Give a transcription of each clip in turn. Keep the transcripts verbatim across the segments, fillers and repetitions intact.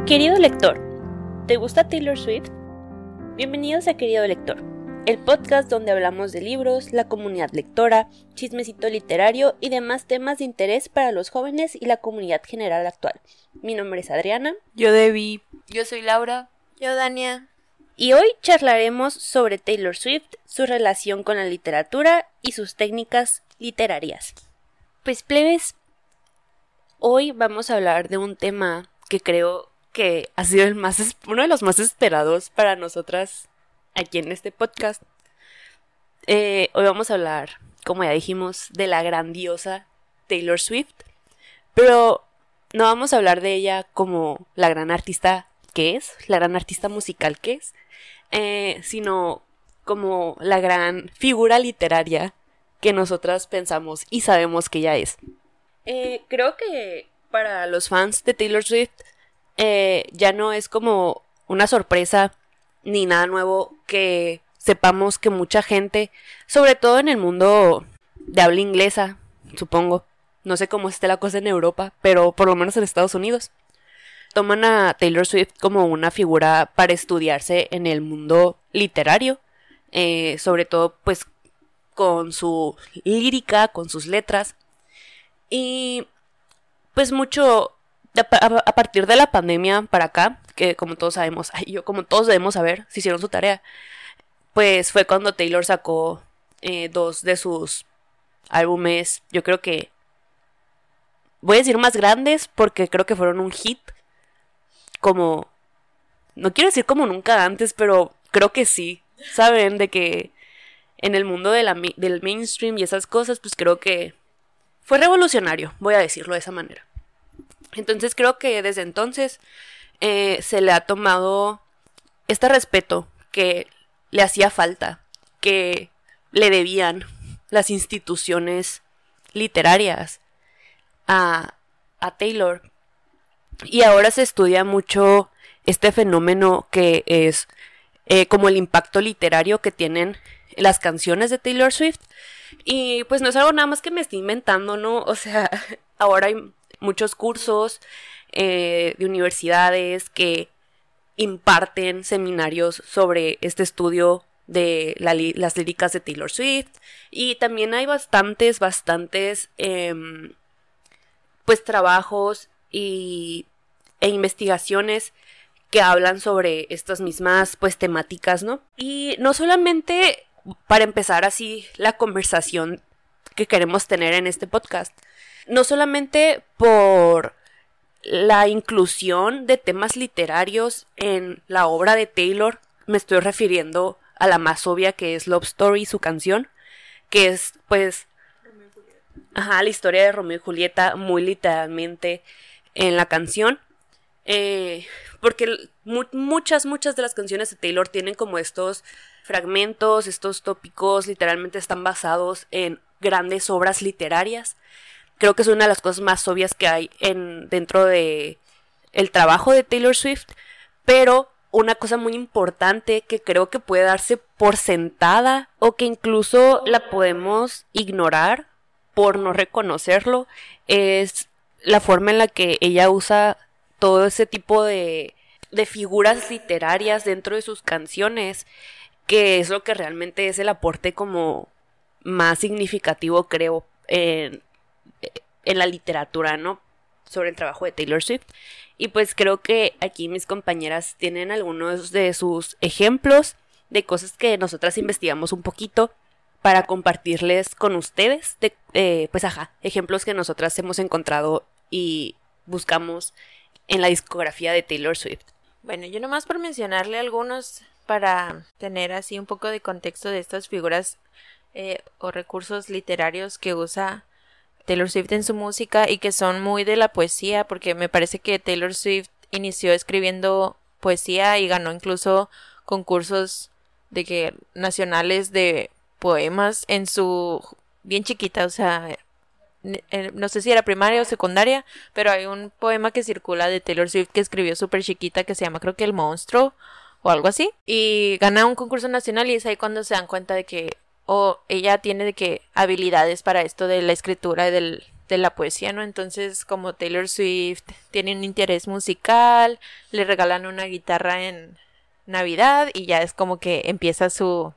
Querido lector, ¿te gusta Taylor Swift? Bienvenidos a Querido Lector, el podcast donde hablamos de libros, la comunidad lectora, chismecito literario y demás temas de interés para los jóvenes y la comunidad general actual. Mi nombre es Adriana. Yo Debbie. Yo soy Laura. Yo Dania. Y hoy charlaremos sobre Taylor Swift, su relación con la literatura y sus técnicas literarias. Pues plebes, hoy vamos a hablar de un tema que creo que ha sido el más, uno de los más esperados para nosotras aquí en este podcast. Eh, hoy vamos a hablar, como ya dijimos, de la grandiosa Taylor Swift, pero no vamos a hablar de ella como la gran artista que es, la gran artista musical que es, eh, sino como la gran figura literaria que nosotras pensamos y sabemos que ella es. Eh, creo que para los fans de Taylor Swift eh, ya no es como una sorpresa ni nada nuevo que sepamos que mucha gente, sobre todo en el mundo de habla inglesa, supongo, no sé cómo esté la cosa en Europa, pero por lo menos en Estados Unidos, toman a Taylor Swift como una figura para estudiarse en el mundo literario, eh, sobre todo pues con su lírica, con sus letras, y pues mucho a partir de la pandemia para acá, que como todos sabemos, ay, yo como todos debemos saber, si hicieron su tarea, pues fue cuando Taylor sacó eh, dos de sus álbumes, yo creo que voy a decir más grandes porque creo que fueron un hit, como, no quiero decir como nunca antes, pero creo que sí, saben, de que en el mundo de la, del mainstream y esas cosas, pues creo que fue revolucionario, voy a decirlo de esa manera. Entonces creo que desde entonces eh, se le ha tomado este respeto que le hacía falta, que le debían las instituciones literarias a, a Taylor. Y ahora se estudia mucho este fenómeno que es eh, como el impacto literario que tienen las canciones de Taylor Swift. Y pues no es algo nada más que me estoy inventando, ¿no? O sea, ahora hay muchos cursos eh, de universidades que imparten seminarios sobre este estudio de la li- las líricas de Taylor Swift. Y también hay bastantes, bastantes eh, pues trabajos y, e investigaciones que hablan sobre estas mismas pues temáticas, ¿no? Y no solamente para empezar así la conversación que queremos tener en este podcast, no solamente por la inclusión de temas literarios en la obra de Taylor, me estoy refiriendo a la más obvia, que es Love Story, su canción, que es pues ajá, la historia de Romeo y Julieta muy literalmente en la canción, eh, porque mu- muchas, muchas de las canciones de Taylor tienen como estos fragmentos, estos tópicos, literalmente están basados en grandes obras literarias. Creo que es una de las cosas más obvias que hay en, dentro de el trabajo de Taylor Swift, pero una cosa muy importante que creo que puede darse por sentada o que incluso la podemos ignorar por no reconocerlo es la forma en la que ella usa todo ese tipo de, de figuras literarias dentro de sus canciones, que es lo que realmente es el aporte como más significativo, creo, en en la literatura, ¿no? Sobre el trabajo de Taylor Swift. Y pues creo que aquí mis compañeras tienen algunos de sus ejemplos de cosas que nosotras investigamos un poquito para compartirles con ustedes, de, eh, pues ajá, ejemplos que nosotras hemos encontrado y buscamos en la discografía de Taylor Swift. Bueno, yo nomás por mencionarle algunos para tener así un poco de contexto de estas figuras eh, o recursos literarios que usa Taylor Swift en su música y que son muy de la poesía, porque me parece que Taylor Swift inició escribiendo poesía y ganó incluso concursos de que nacionales de poemas en su bien chiquita, o sea, no sé si era primaria o secundaria, pero hay un poema que circula de Taylor Swift que escribió súper chiquita que se llama creo que El Monstruo o algo así, y gana un concurso nacional y es ahí cuando se dan cuenta de que o ella tiene de que habilidades para esto de la escritura y del, de la poesía, ¿no? Entonces, como Taylor Swift tiene un interés musical, le regalan una guitarra en Navidad y ya es como que empieza su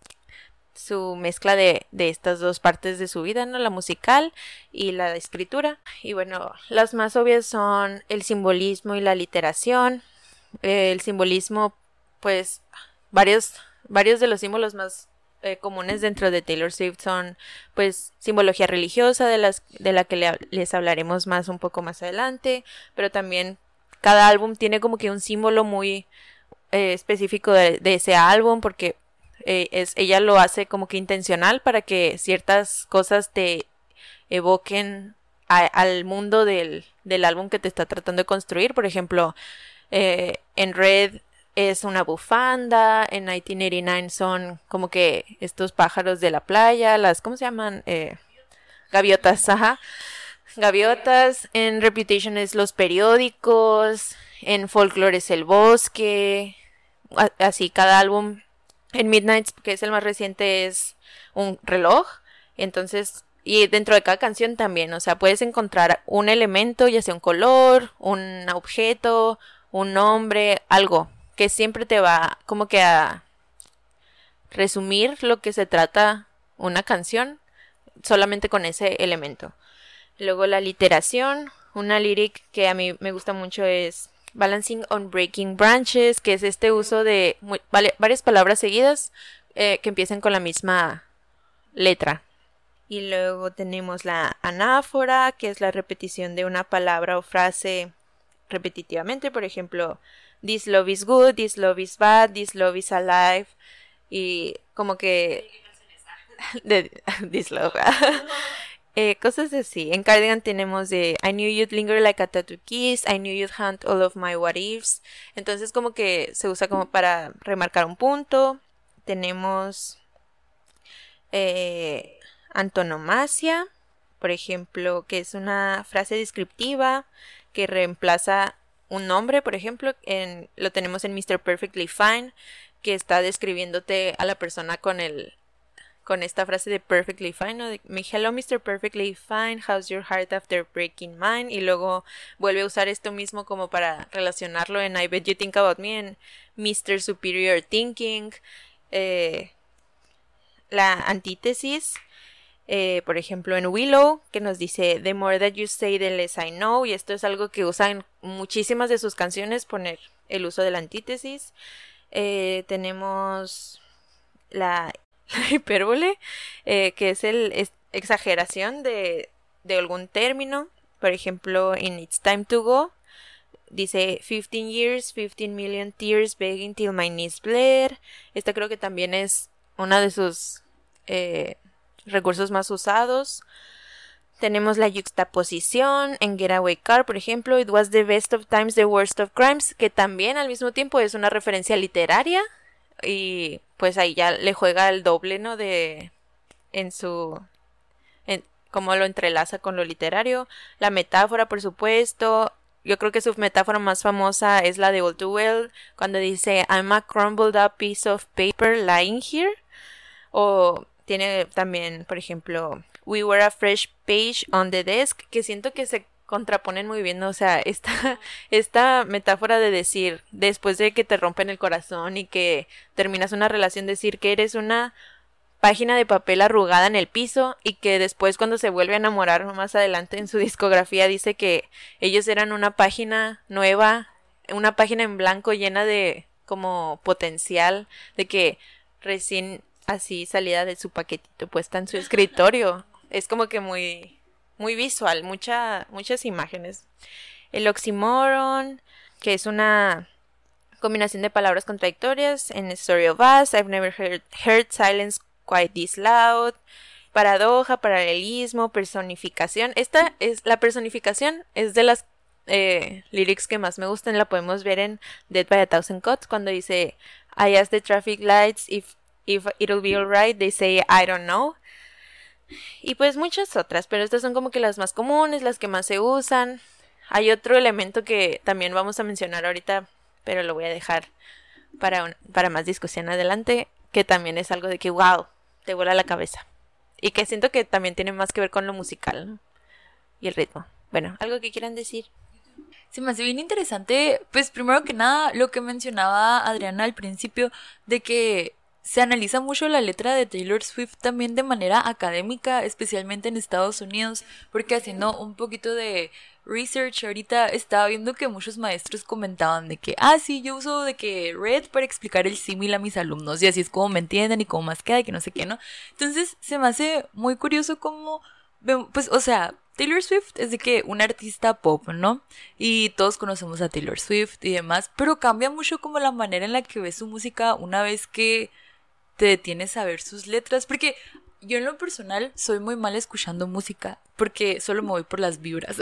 su mezcla de, de estas dos partes de su vida, ¿no? La musical y la de escritura. Y bueno, las más obvias son el simbolismo y la literación. Eh, el simbolismo, pues, varios, varios de los símbolos más eh, comunes dentro de Taylor Swift son, pues, simbología religiosa, de las de la que le, les hablaremos más un poco más adelante, pero también cada álbum tiene como que un símbolo muy eh, específico de, de ese álbum, porque Eh, es, ella lo hace como que intencional para que ciertas cosas te evoquen a, al mundo del, del álbum que te está tratando de construir. Por ejemplo, eh, en Red es una bufanda, en mil novecientos ochenta y nueve son como que estos pájaros de la playa, las, ¿cómo se llaman? Eh, gaviotas, ajá. Gaviotas, en Reputation es los periódicos, en Folklore es el bosque, a, así cada álbum. En Midnight, que es el más reciente, es un reloj. Entonces, y dentro de cada canción también, o sea, puedes encontrar un elemento, ya sea un color, un objeto, un nombre, algo que siempre te va como que a resumir lo que se trata una canción solamente con ese elemento. Luego la literación, una lyric que a mí me gusta mucho es Balancing on Breaking Branches, que es este uso de muy, vale, varias palabras seguidas eh, que empiecen con la misma letra. Y luego tenemos la anáfora, que es la repetición de una palabra o frase repetitivamente. Por ejemplo, this love is good, this love is bad, this love is alive. Y como que de, this love Eh, cosas así. En Cardigan tenemos de I knew you'd linger like a tattoo kiss, I knew you'd hunt all of my what ifs. Entonces como que se usa como para remarcar un punto. Tenemos eh, antonomasia, por ejemplo, que es una frase descriptiva que reemplaza un nombre. Por ejemplo, en, lo tenemos en mister Perfectly Fine, que está describiéndote a la persona con el con esta frase de perfectly fine, ¿no? De, hello mister Perfectly Fine, how's your heart after breaking mine? Y luego vuelve a usar esto mismo como para relacionarlo en I bet you think about me, en mister Superior Thinking. Eh, la antítesis, eh, por ejemplo en Willow, que nos dice the more that you say the less I know, y esto es algo que usa en muchísimas de sus canciones, poner el uso de la antítesis. Eh, tenemos la La hipérbole, eh, que es el es exageración de, de algún término. Por ejemplo, en It's Time to Go, dice fifteen years, fifteen million tears begging till my knees bled. Esta creo que también es uno de sus eh, recursos más usados. Tenemos la yuxtaposición en Getaway Car, por ejemplo, It was the best of times, the worst of crimes, que también al mismo tiempo es una referencia literaria. Y pues ahí ya le juega el doble, ¿no? De en su en cómo lo entrelaza con lo literario. La metáfora, por supuesto. Yo creo que su metáfora más famosa es la de All Too Well, cuando dice I'm a crumbled up piece of paper lying here. O tiene también, por ejemplo, We were a fresh page on the desk, que siento que se contraponen muy bien, ¿no? O sea, esta, esta metáfora de decir, después de que te rompen el corazón y que terminas una relación, decir que eres una página de papel arrugada en el piso, y que después cuando se vuelve a enamorar más adelante en su discografía dice que ellos eran una página nueva, una página en blanco llena de como potencial, de que recién así salida de su paquetito puesta en su escritorio. Es como que muy muy visual, mucha, muchas imágenes. El oxímoron, que es una combinación de palabras contradictorias. En Story of Us, I've never heard, heard silence quite this loud. Paradoja, paralelismo, personificación. Esta es la personificación, es de las eh, lyrics que más me gustan. La podemos ver en Dead by a Thousand Cuts, cuando dice I ask the traffic lights if, if it'll be alright. They say I don't know. Y pues muchas otras, pero estas son como que las más comunes, las que más se usan. Hay otro elemento que también vamos a mencionar ahorita, pero lo voy a dejar para, un, para más discusión adelante, que también es algo de que wow, te vuela la cabeza. Y que siento que también tiene más que ver con lo musical, ¿no? Y el ritmo. Bueno, ¿algo que quieran decir? Se me hace bien interesante, pues primero que nada, lo que mencionaba Adriana al principio, de que se analiza mucho la letra de Taylor Swift también de manera académica, especialmente en Estados Unidos, porque haciendo un poquito de research ahorita estaba viendo que muchos maestros comentaban de que, ah, sí, yo uso de que Red para explicar el símil a mis alumnos, y así es como me entienden y cómo más queda y que no sé qué, ¿no? Entonces se me hace muy curioso cómo, pues, o sea, Taylor Swift es de que una artista pop, ¿no? Y todos conocemos a Taylor Swift y demás, pero cambia mucho como la manera en la que ves su música una vez que te detienes a ver sus letras, porque yo en lo personal soy muy mal escuchando música, porque solo me voy por las vibras,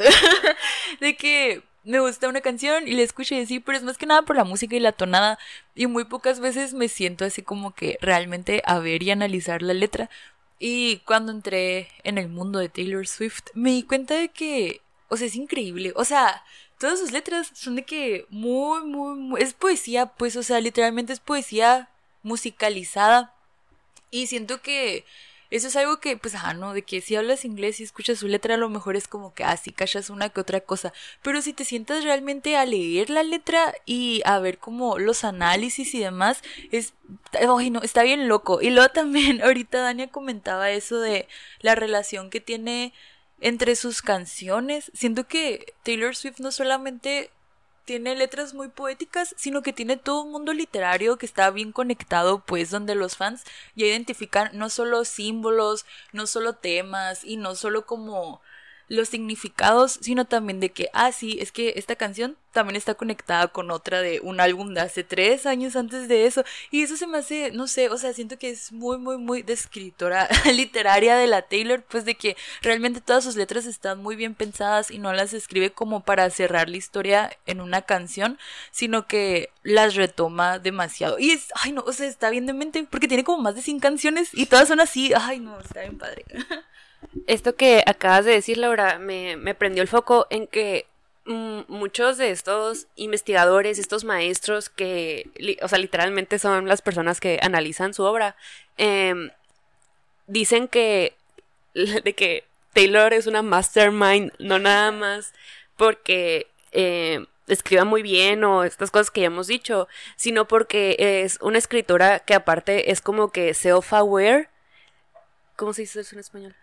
de que me gusta una canción y la escucho y así, pero es más que nada por la música y la tonada, y muy pocas veces me siento así como que realmente a ver y analizar la letra. Y cuando entré en el mundo de Taylor Swift me di cuenta de que, o sea, es increíble, o sea, todas sus letras son de que muy, muy, muy, es poesía, pues, o sea, literalmente es poesía musicalizada, y siento que eso es algo que, pues, ajá, ¿no? De que si hablas inglés y escuchas su letra, a lo mejor es como que, ah, sí, cachas una que otra cosa, pero si te sientas realmente a leer la letra y a ver como los análisis y demás, es, ay, no, está bien loco. Y luego también, ahorita Dania comentaba eso de la relación que tiene entre sus canciones. Siento que Taylor Swift no solamente tiene letras muy poéticas, sino que tiene todo un mundo literario que está bien conectado, pues, donde los fans ya identifican no solo símbolos, no solo temas, y no solo como los significados, sino también de que, ah, sí, es que esta canción también está conectada con otra de un álbum de hace tres años antes de eso, y eso se me hace, no sé, o sea, siento que es muy, muy, muy de escritora literaria de la Taylor, pues de que realmente todas sus letras están muy bien pensadas y no las escribe como para cerrar la historia en una canción, sino que las retoma demasiado, y es, ay no, o sea, está bien demente, porque tiene como más de cien canciones y todas son así, ay no, está bien padre. Esto que acabas de decir, Laura, me, me prendió el foco en que mm, muchos de estos investigadores, estos maestros que, li, o sea, literalmente son las personas que analizan su obra, eh, dicen que, de que Taylor es una mastermind, no nada más porque eh, escriba muy bien o estas cosas que ya hemos dicho, sino porque es una escritora que aparte es como que self-aware. ¿Cómo se dice eso en español?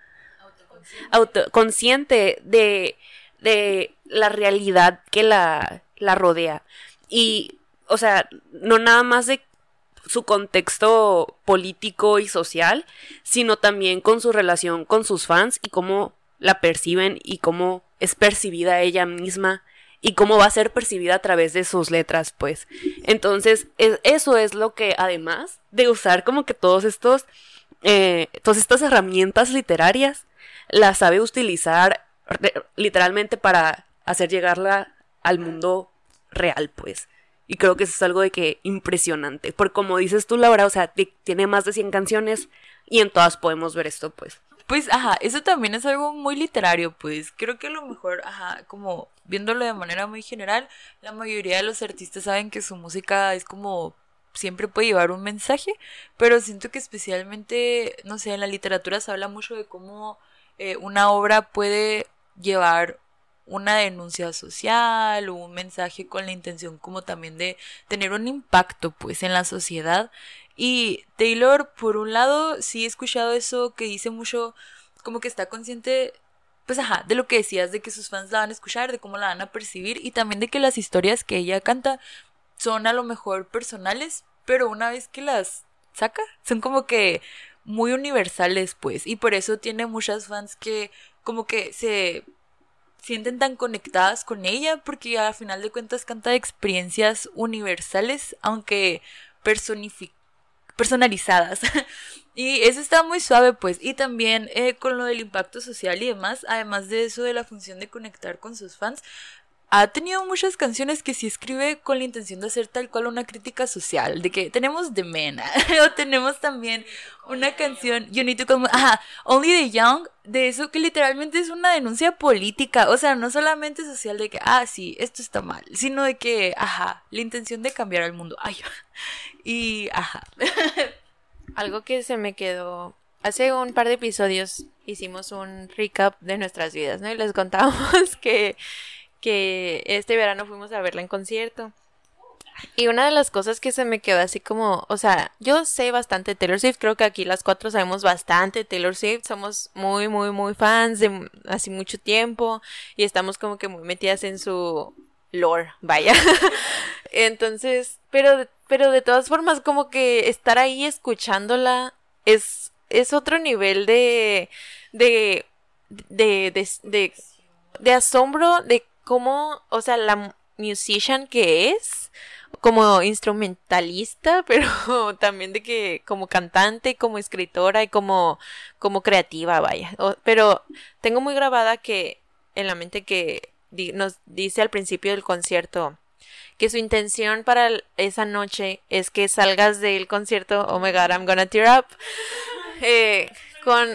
Autoconsciente de, de la realidad que la, la rodea. Y, o sea, no nada más de su contexto político y social, sino también con su relación con sus fans y cómo la perciben y cómo es percibida ella misma y cómo va a ser percibida a través de sus letras, pues. Entonces, es, eso es lo que, además de usar como que todos estos, eh, todas estas herramientas literarias, la sabe utilizar literalmente para hacer llegarla al mundo real, pues. Y creo que eso es algo de que impresionante. Porque como dices tú, Laura, o sea, t- tiene más de cien canciones y en todas podemos ver esto, pues. Pues, ajá, eso también es algo muy literario, pues. Creo que a lo mejor, ajá, como viéndolo de manera muy general, la mayoría de los artistas saben que su música es como siempre puede llevar un mensaje, pero siento que especialmente, no sé, en la literatura se habla mucho de cómo eh, una obra puede llevar una denuncia social o un mensaje con la intención como también de tener un impacto pues en la sociedad. Y Taylor, por un lado, sí he escuchado eso que dice mucho, como que está consciente, pues ajá, de lo que decías, de que sus fans la van a escuchar, de cómo la van a percibir, y también de que las historias que ella canta son a lo mejor personales, pero una vez que las saca, son como que muy universales, pues, y por eso tiene muchas fans que como que se sienten tan conectadas con ella, porque a final de cuentas canta experiencias universales, aunque personificadas, personalizadas. Y eso está muy suave, pues. Y también eh, con lo del impacto social y demás, además de eso de la función de conectar con sus fans, ha tenido muchas canciones que sí escribe con la intención de hacer tal cual una crítica social, de que tenemos The Men, o tenemos también una canción, You Need to Come, ajá, Only the Young, de eso que literalmente es una denuncia política, o sea, no solamente social de que, ah, sí, esto está mal, sino de que, ajá, la intención de cambiar al mundo, ay, y, ajá. Algo que se me quedó hace un par de episodios hicimos un recap de nuestras vidas, ¿no? Y les contábamos que, que este verano fuimos a verla en concierto. Y una de las cosas que se me quedó así como, o sea, yo sé bastante de Taylor Swift, creo que aquí las cuatro sabemos bastante de Taylor Swift, somos muy, muy, muy fans de hace mucho tiempo y estamos como que muy metidas en su lore, vaya. Entonces, pero, pero de todas formas como que estar ahí escuchándola es, es otro nivel de, de, de, de, de, de asombro de cómo, o sea, la musician que es, como instrumentalista, pero también de que como cantante, como escritora y como, como creativa, vaya. O, pero tengo muy grabada que en la mente que di, nos dice al principio del concierto que su intención para esa noche es que salgas del concierto, oh my god, I'm gonna tear up, eh, con,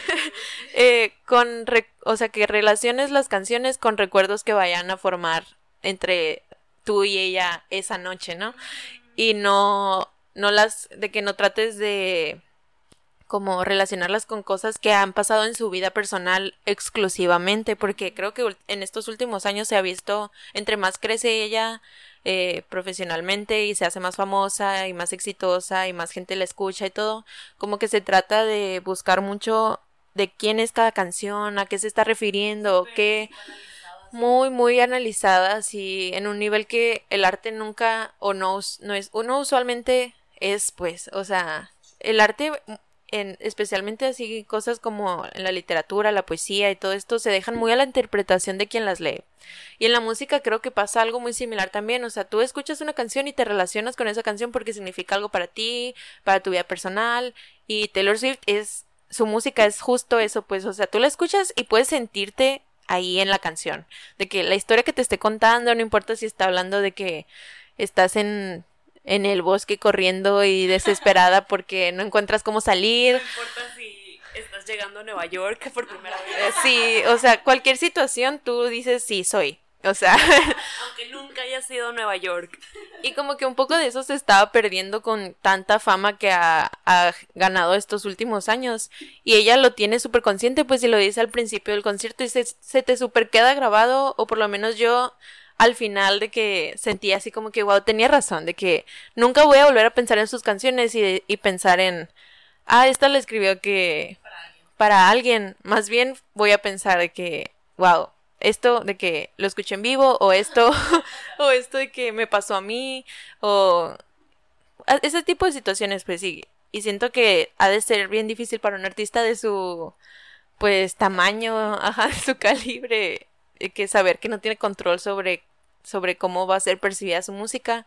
eh, con, re, o sea, que relaciones las canciones con recuerdos que vayan a formar entre tú y ella esa noche, ¿no? Y no, no las, de que no trates de como relacionarlas con cosas que han pasado en su vida personal exclusivamente, porque creo que en estos últimos años se ha visto, entre más crece ella eh, profesionalmente y se hace más famosa y más exitosa y más gente la escucha y todo, como que se trata de buscar mucho de quién es cada canción, a qué se está refiriendo, qué... Muy, muy analizadas y en un nivel que el arte nunca o no, no es, uno usualmente es pues, o sea, el arte, en, especialmente así cosas como en la literatura, la poesía y todo esto se dejan muy a la interpretación de quien las lee. Y en la música creo que pasa algo muy similar también, o sea, tú escuchas una canción y te relacionas con esa canción porque significa algo para ti, para tu vida personal y Taylor Swift es, su música es justo eso, pues, o sea, tú la escuchas y puedes sentirte ahí en la canción, de que la historia que te esté contando, no importa si está hablando de que estás en, en el bosque corriendo y desesperada porque no encuentras cómo salir. No importa si estás llegando a Nueva York por primera vez. Sí, o sea, cualquier situación tú dices, sí, soy. O sea, aunque nunca haya sido Nueva York. Y como que un poco de eso se estaba perdiendo con tanta fama que ha, ha ganado estos últimos años. Y ella lo tiene súper consciente, pues, y lo dice al principio del concierto y se, se te súper queda grabado, o por lo menos yo al final de que sentí así como que, wow, tenía razón, de que nunca voy a volver a pensar en sus canciones y, y pensar en, ah, esta la escribió que para alguien. para alguien, más bien voy a pensar de que, wow, esto de que lo escuché en vivo, o esto, o esto de que me pasó a mí, o ese tipo de situaciones, pues sí. Y siento que ha de ser bien difícil para un artista de su, pues, tamaño, ajá, de su calibre, que saber que no tiene control sobre, sobre cómo va a ser percibida su música.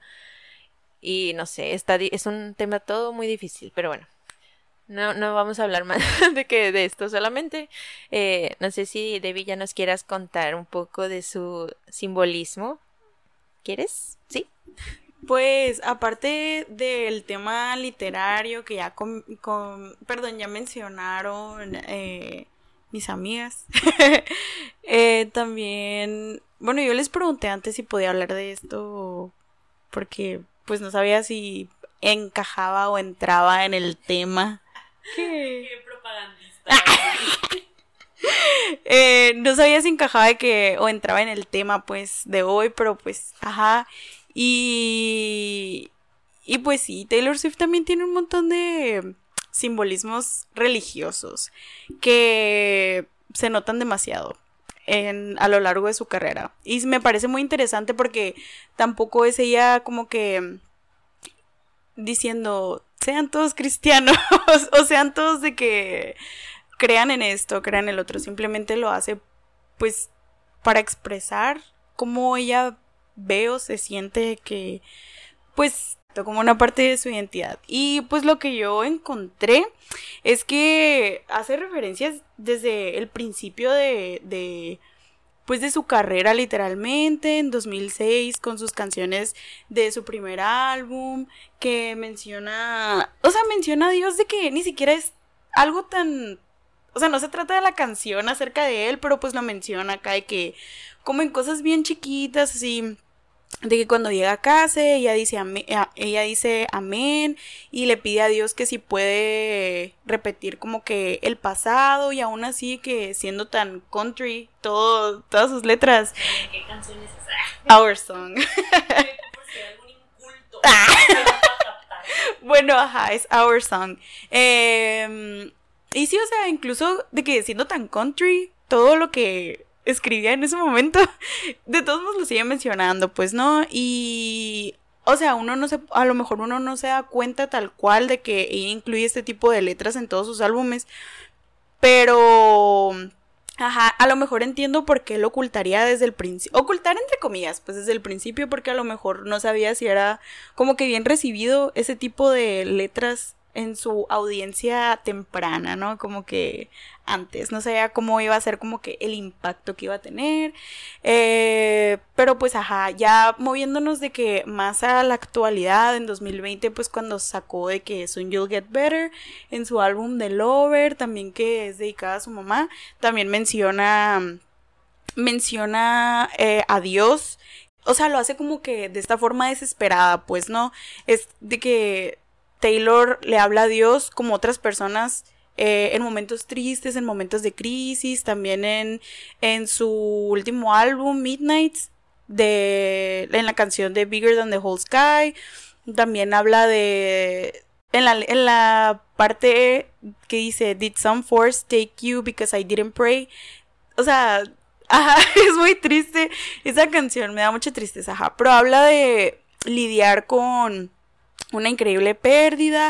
Y no sé, está, es un tema todo muy difícil, pero bueno. No, no vamos a hablar más de que de esto solamente. Eh, no sé si Debbie ya nos quieras contar un poco de su simbolismo. ¿Quieres? ¿Sí? Pues aparte del tema literario que ya con, con perdón, ya mencionaron eh, mis amigas, eh, también, bueno, yo les pregunté antes si podía hablar de esto porque pues no sabía si encajaba o entraba en el tema. ¿Qué? Qué propagandista. eh, no sabía si encajaba de que o entraba en el tema pues de hoy, pero pues ajá. Y y pues sí, Taylor Swift también tiene un montón de simbolismos religiosos que se notan demasiado en, a lo largo de su carrera. Y me parece muy interesante porque tampoco es ella como que diciendo sean todos cristianos o sean todos de que crean en esto, crean en el otro, simplemente lo hace pues para expresar cómo ella ve o se siente que pues como una parte de su identidad. Y pues lo que yo encontré es que hace referencias desde el principio de, de pues de su carrera literalmente, en dos mil seis, con sus canciones de su primer álbum, que menciona, o sea, menciona a Dios de que ni siquiera es algo tan, o sea, no se trata de la canción acerca de él, pero pues lo menciona acá de que, como en cosas bien chiquitas, así, de que cuando llega a casa ella dice, amén, ella dice amén y le pide a Dios que si puede repetir como que el pasado, y aún así que siendo tan country, todo, todas sus letras. ¿Qué canción es esa? Our Song. Por si hay algún inculto. Bueno, ajá, es Our Song. Eh, y sí, o sea, incluso de que siendo tan country, todo lo que escribía en ese momento, de todos modos lo sigue mencionando, pues, ¿no? Y, o sea, uno no se, a lo mejor uno no se da cuenta tal cual de que ella incluye este tipo de letras en todos sus álbumes, pero, ajá, a lo mejor entiendo por qué lo ocultaría desde el principio, ocultar entre comillas, pues desde el principio, porque a lo mejor no sabía si era como que bien recibido ese tipo de letras en su audiencia temprana, ¿no? Como que antes, no sabía cómo iba a ser como que el impacto que iba a tener, eh, pero pues ajá, ya moviéndonos de que más a la actualidad, en dos mil veinte, pues cuando sacó de que Soon You'll Get Better, en su álbum The Lover, también que es dedicada a su mamá, también menciona, menciona eh, a Dios, o sea, lo hace como que de esta forma desesperada, pues, ¿no? Es de que Taylor le habla a Dios como otras personas eh, en momentos tristes, en momentos de crisis, también en, en su último álbum, Midnights, de, en la canción de Bigger Than the Whole Sky, también habla de, en la, en la parte que dice, Did some force take you because I didn't pray, o sea, ajá, es muy triste, esa canción me da mucha tristeza, ajá, pero habla de lidiar con una increíble pérdida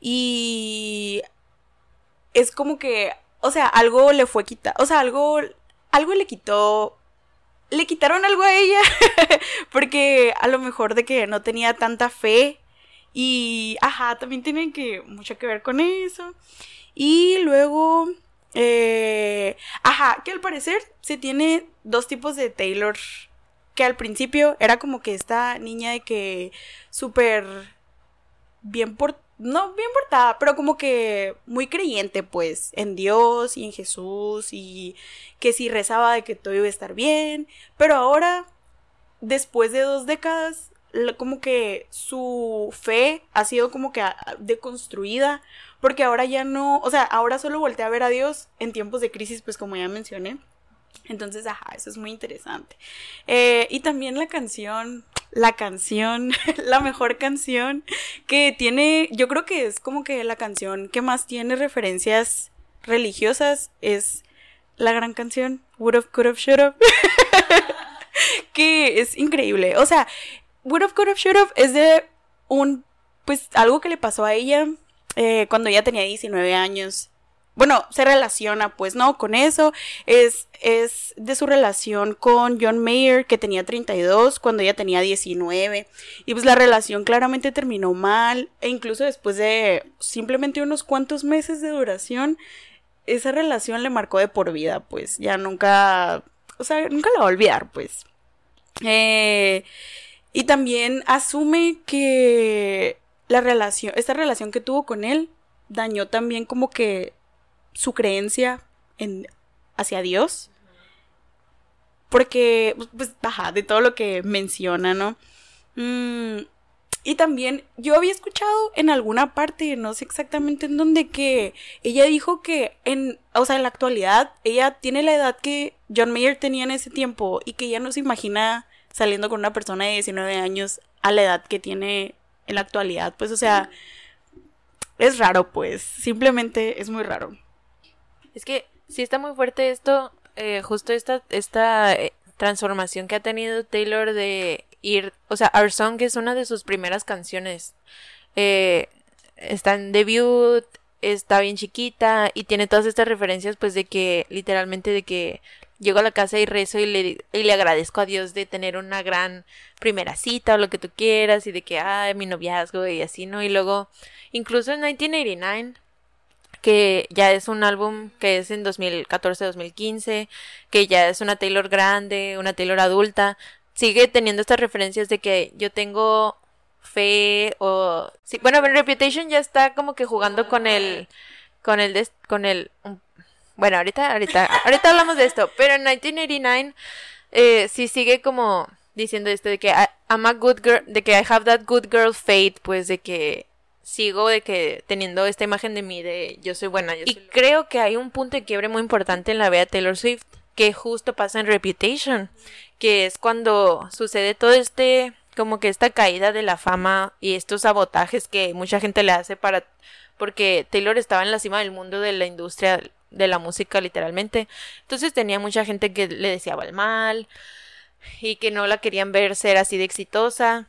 y es como que, o sea, algo le fue quitado, o sea, algo, algo le quitó, le quitaron algo a ella, porque a lo mejor de que no tenía tanta fe y, ajá, también tiene que, mucho que ver con eso. Y luego, eh, ajá, que al parecer se tiene dos tipos de Taylor, que al principio era como que esta niña de que súper bien por, no bien portada, pero como que muy creyente pues en Dios y en Jesús, y que si rezaba de que todo iba a estar bien, pero ahora después de dos décadas como que su fe ha sido como que deconstruida, porque ahora ya no, o sea, ahora solo voltea a ver a Dios en tiempos de crisis, pues como ya mencioné. Entonces, ajá, eso es muy interesante. Eh, y también la canción, la canción, la mejor canción que tiene, yo creo que es como que la canción que más tiene referencias religiosas, es la gran canción Would Have, Could Have, Should Have, que es increíble. O sea, Would Have, Could Have, Should Have es de un, pues, algo que le pasó a ella eh, cuando ella tenía diecinueve años. Bueno, se relaciona, pues, ¿no? Con eso. Es, es de su relación con John Mayer, que tenía treinta y dos, cuando ella tenía diecinueve. Y pues la relación claramente terminó mal. E incluso después de simplemente unos cuantos meses de duración, esa relación le marcó de por vida, pues. Ya nunca, o sea, nunca la va a olvidar, pues. Eh, y también asume que la relación, esta relación que tuvo con él, dañó también como que su creencia en, hacia Dios, porque, pues, ajá, de todo lo que menciona, ¿no? Mm, y también yo había escuchado en alguna parte, no sé exactamente en dónde, que ella dijo que en, o sea, en la actualidad, ella tiene la edad que John Mayer tenía en ese tiempo, y que ella no se imagina saliendo con una persona de diecinueve años a la edad que tiene en la actualidad, pues, o sea, es raro, pues, simplemente es muy raro. Es que sí está muy fuerte esto, eh, justo esta, esta eh, transformación que ha tenido Taylor de ir, o sea, Our Song es una de sus primeras canciones, eh, está en debut, está bien chiquita y tiene todas estas referencias pues de que literalmente de que llego a la casa y rezo y le, y le agradezco a Dios de tener una gran primera cita o lo que tú quieras, y de que, ay, mi noviazgo y así, ¿no? Y luego, incluso en mil novecientos ochenta y nueve, que ya es un álbum que es en dos mil catorce dos mil quince, que ya es una Taylor grande, una Taylor adulta, sigue teniendo estas referencias de que yo tengo fe o... Sí, bueno, Reputation ya está como que jugando con el... con el... Des, con el um, bueno, ahorita, ahorita, ahorita hablamos de esto, pero en mil novecientos ochenta y nueve eh, sí sigue como diciendo esto de que I, I'm a good girl, de que I have that good girl fate, pues de que sigo de que teniendo esta imagen de mí de yo soy buena. Yo y soy creo que hay un punto de quiebre muy importante en la vida de Taylor Swift que justo pasa en Reputation, que es cuando sucede todo este, como que esta caída de la fama y estos sabotajes que mucha gente le hace para, porque Taylor estaba en la cima del mundo de la industria de la música literalmente, entonces tenía mucha gente que le deseaba el mal y que no la querían ver ser así de exitosa.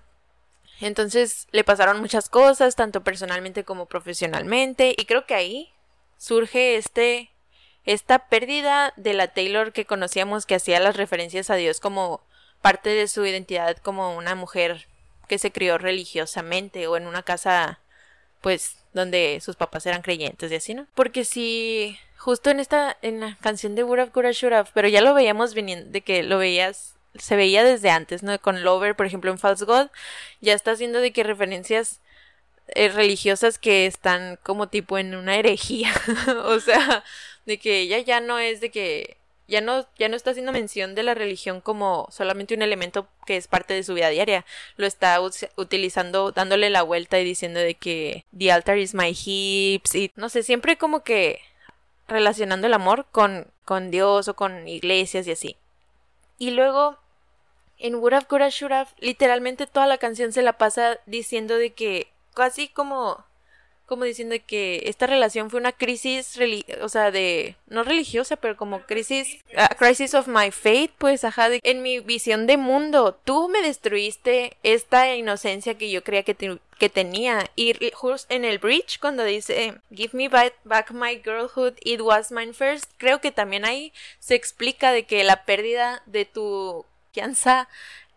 Entonces le pasaron muchas cosas, tanto personalmente como profesionalmente, y creo que ahí surge este esta pérdida de la Taylor que conocíamos, que hacía las referencias a Dios como parte de su identidad como una mujer que se crió religiosamente o en una casa pues donde sus papás eran creyentes y así, ¿no? Porque si justo en esta en la canción de Would Have, Could Have, Should Have, pero ya lo veíamos viniendo, de que lo veías, se veía desde antes, ¿no? Con Lover, por ejemplo, en False God, ya está haciendo de que referencias eh, religiosas que están como tipo en una herejía, o sea, de que ella ya no es de que ya no ya no está haciendo mención de la religión como solamente un elemento que es parte de su vida diaria, lo está us- utilizando, dándole la vuelta y diciendo de que the altar is my hips, y no sé, siempre como que relacionando el amor con, con Dios o con iglesias y así. Y luego en Would Have, Could Have, Should Have, literalmente toda la canción se la pasa diciendo de que casi como como diciendo que esta relación fue una crisis, relig- o sea, de, no religiosa, pero como crisis, uh, crisis of my faith, pues, ajá, de, en mi visión de mundo, tú me destruiste esta inocencia que yo creía que, te, que tenía, y justo en el bridge, cuando dice, give me back, back my girlhood, it was mine first, creo que también ahí se explica de que la pérdida de tu confianza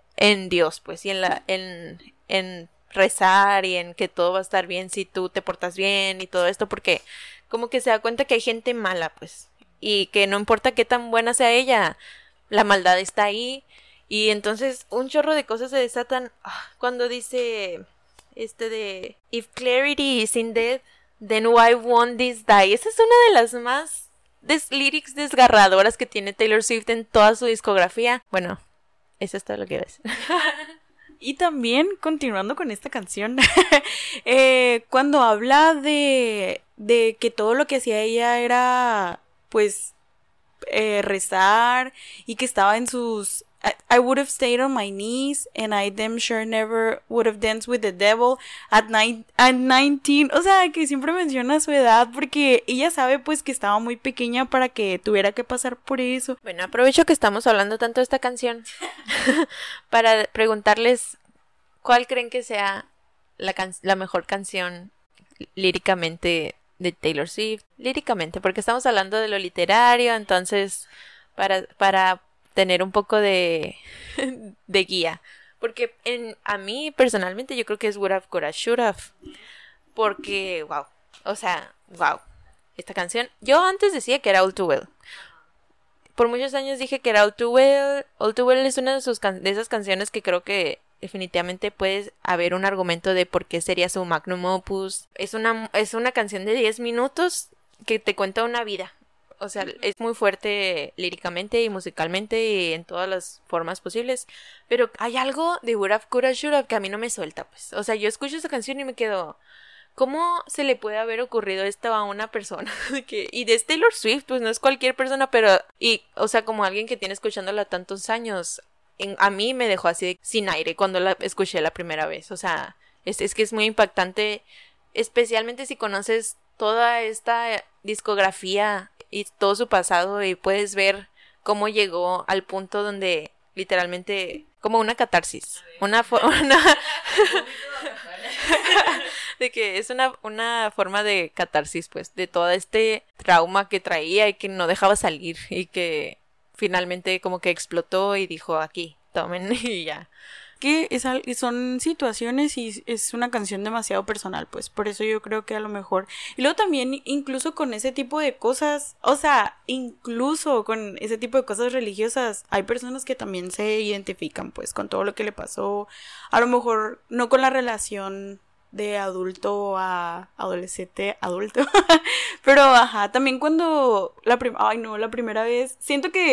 en Dios, pues, y en la, en, en rezar y en que todo va a estar bien si tú te portas bien y todo esto, porque como que se da cuenta que hay gente mala, pues, y que no importa qué tan buena sea ella, la maldad está ahí, y entonces un chorro de cosas se desatan cuando dice este de if clarity is in death, then why won't this die? Esa es una de las más des- lyrics desgarradoras que tiene Taylor Swift en toda su discografía. Bueno, eso es todo lo que iba a decir. Y también, continuando con esta canción, eh, cuando habla de, de que todo lo que hacía ella era, pues, eh, rezar, y que estaba en sus... I, I would have stayed on my knees, and I damn sure never would have danced with the devil at, ni- at nineteen. O sea, que siempre menciona su edad, porque ella sabe, pues, que estaba muy pequeña para que tuviera que pasar por eso. Bueno, aprovecho que estamos hablando tanto de esta canción para preguntarles cuál creen que sea la, can- la mejor canción líricamente de Taylor Swift. Líricamente, porque estamos hablando de lo literario, entonces para, para tener un poco de, de guía. Porque en, a mí personalmente yo creo que es Would Have, Could Have, Should Have. Porque, wow, o sea, wow, esta canción. Yo antes decía que era All Too Well. Por muchos años dije que era All Too Well. All Too Well es una de, sus can- de esas canciones que creo que definitivamente puede haber un argumento de por qué sería su magnum opus. Es una, es una canción de diez minutos que te cuenta una vida. O sea, es muy fuerte líricamente y musicalmente y en todas las formas posibles. Pero hay algo de Would Have, Could Have, Should Have que a mí no me suelta, pues. O sea, yo escucho esa canción y me quedo... ¿Cómo se le puede haber ocurrido esto a una persona? que, y de Taylor Swift, pues no es cualquier persona, pero... y O sea, como alguien que tiene escuchándola tantos años... En, a mí me dejó así sin aire cuando la escuché la primera vez. O sea, es, es que es muy impactante, especialmente si conoces toda esta discografía y todo su pasado y puedes ver cómo llegó al punto donde literalmente como una catarsis, una forma de que es una, una forma de catarsis, pues, de todo este trauma que traía y que no dejaba salir y que finalmente como que explotó y dijo, aquí, tomen, y ya. Que es al- son situaciones y es una canción demasiado personal, pues por eso yo creo que a lo mejor, y luego también incluso con ese tipo de cosas, o sea, incluso con ese tipo de cosas religiosas, hay personas que también se identifican pues con todo lo que le pasó, a lo mejor no con la relación de adulto a adolescente adulto, pero ajá, también cuando la prim- ay no, la primera vez, siento que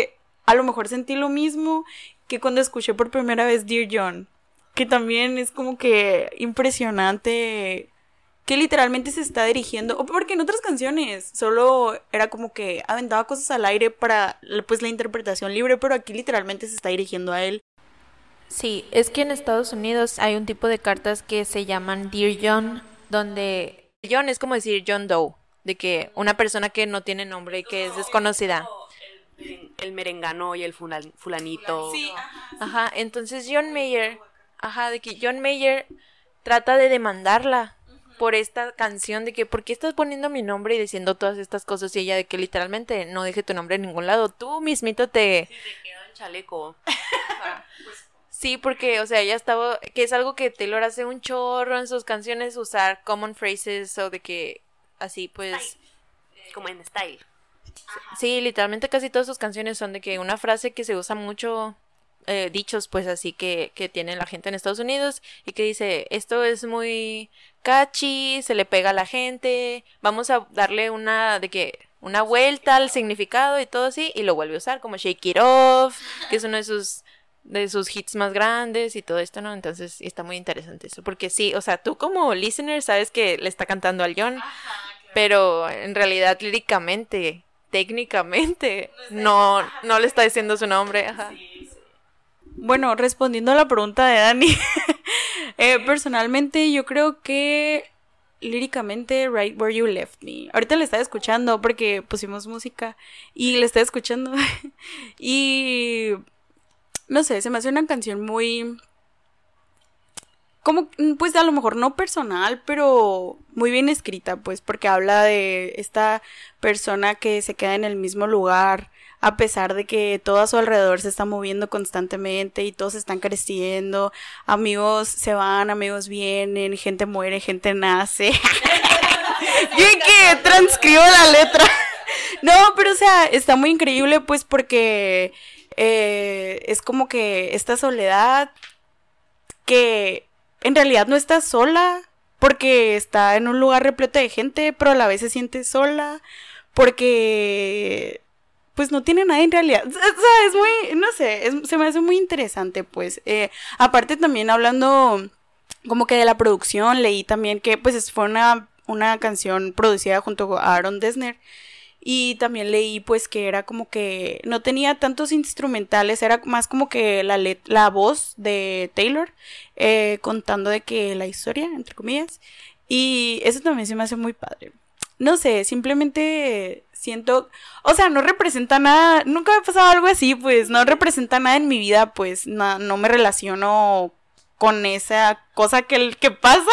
a lo mejor sentí lo mismo que cuando escuché por primera vez Dear John, que también es como que impresionante que literalmente se está dirigiendo, o porque en otras canciones solo era como que aventaba cosas al aire para pues la interpretación libre, pero aquí literalmente se está dirigiendo a él. Sí, es que en Estados Unidos hay un tipo de cartas que se llaman Dear John, donde John es como decir John Doe, de que una persona que no tiene nombre y que es desconocida. El, el merengano y el fulan, fulanito. Sí, Ajá, entonces John Mayer, ajá, de que John Mayer trata de demandarla por esta canción de que ¿por qué estás poniendo mi nombre y diciendo todas estas cosas? Y ella de que literalmente no deje tu nombre en ningún lado, tú mismito te... Sí, te queda el chaleco. Sí, porque, o sea, ella estaba, que es algo que Taylor hace un chorro en sus canciones, usar common phrases o de que así pues... Como en style. Sí, literalmente casi todas sus canciones son de que una frase que se usa mucho, eh, dichos pues así que, que tiene la gente en Estados Unidos y que dice, esto es muy catchy, se le pega a la gente, vamos a darle una, de que, una vuelta al significado y todo así, y lo vuelve a usar como Shake It Off, que es uno de sus, de sus hits más grandes y todo esto, ¿no? Entonces está muy interesante eso, porque sí, o sea, tú como listener sabes que le está cantando al John, pero en realidad líricamente... técnicamente no, no le está diciendo su nombre. Ajá. Bueno, respondiendo a la pregunta de Dani, eh, personalmente yo creo que líricamente Right Where You Left Me. Ahorita le estaba escuchando porque pusimos música y le estaba escuchando y no sé, se me hace una canción muy... como, pues a lo mejor no personal, pero muy bien escrita, pues, porque habla de esta persona que se queda en el mismo lugar, a pesar de que todo a su alrededor se está moviendo constantemente y todos están creciendo, amigos se van, amigos vienen, gente muere, gente nace. Yo que transcribo la letra. No, pero o sea, está muy increíble, pues, porque eh, es como que esta soledad que... en realidad no está sola, porque está en un lugar repleto de gente, pero a la vez se siente sola, porque pues no tiene nada en realidad. O sea, es muy, no sé, es, se me hace muy interesante, pues. Eh, aparte también hablando como que de la producción, leí también que pues fue una, una canción producida junto a Aaron Dessner. Y también leí pues que era como que no tenía tantos instrumentales, era más como que la, let- la voz de Taylor eh, contando de que la historia, entre comillas. Y eso también se me hace muy padre. No sé, simplemente siento, o sea, no representa nada, nunca me ha pasado algo así, pues no representa nada en mi vida, pues no, no me relaciono con esa cosa que, que pasa.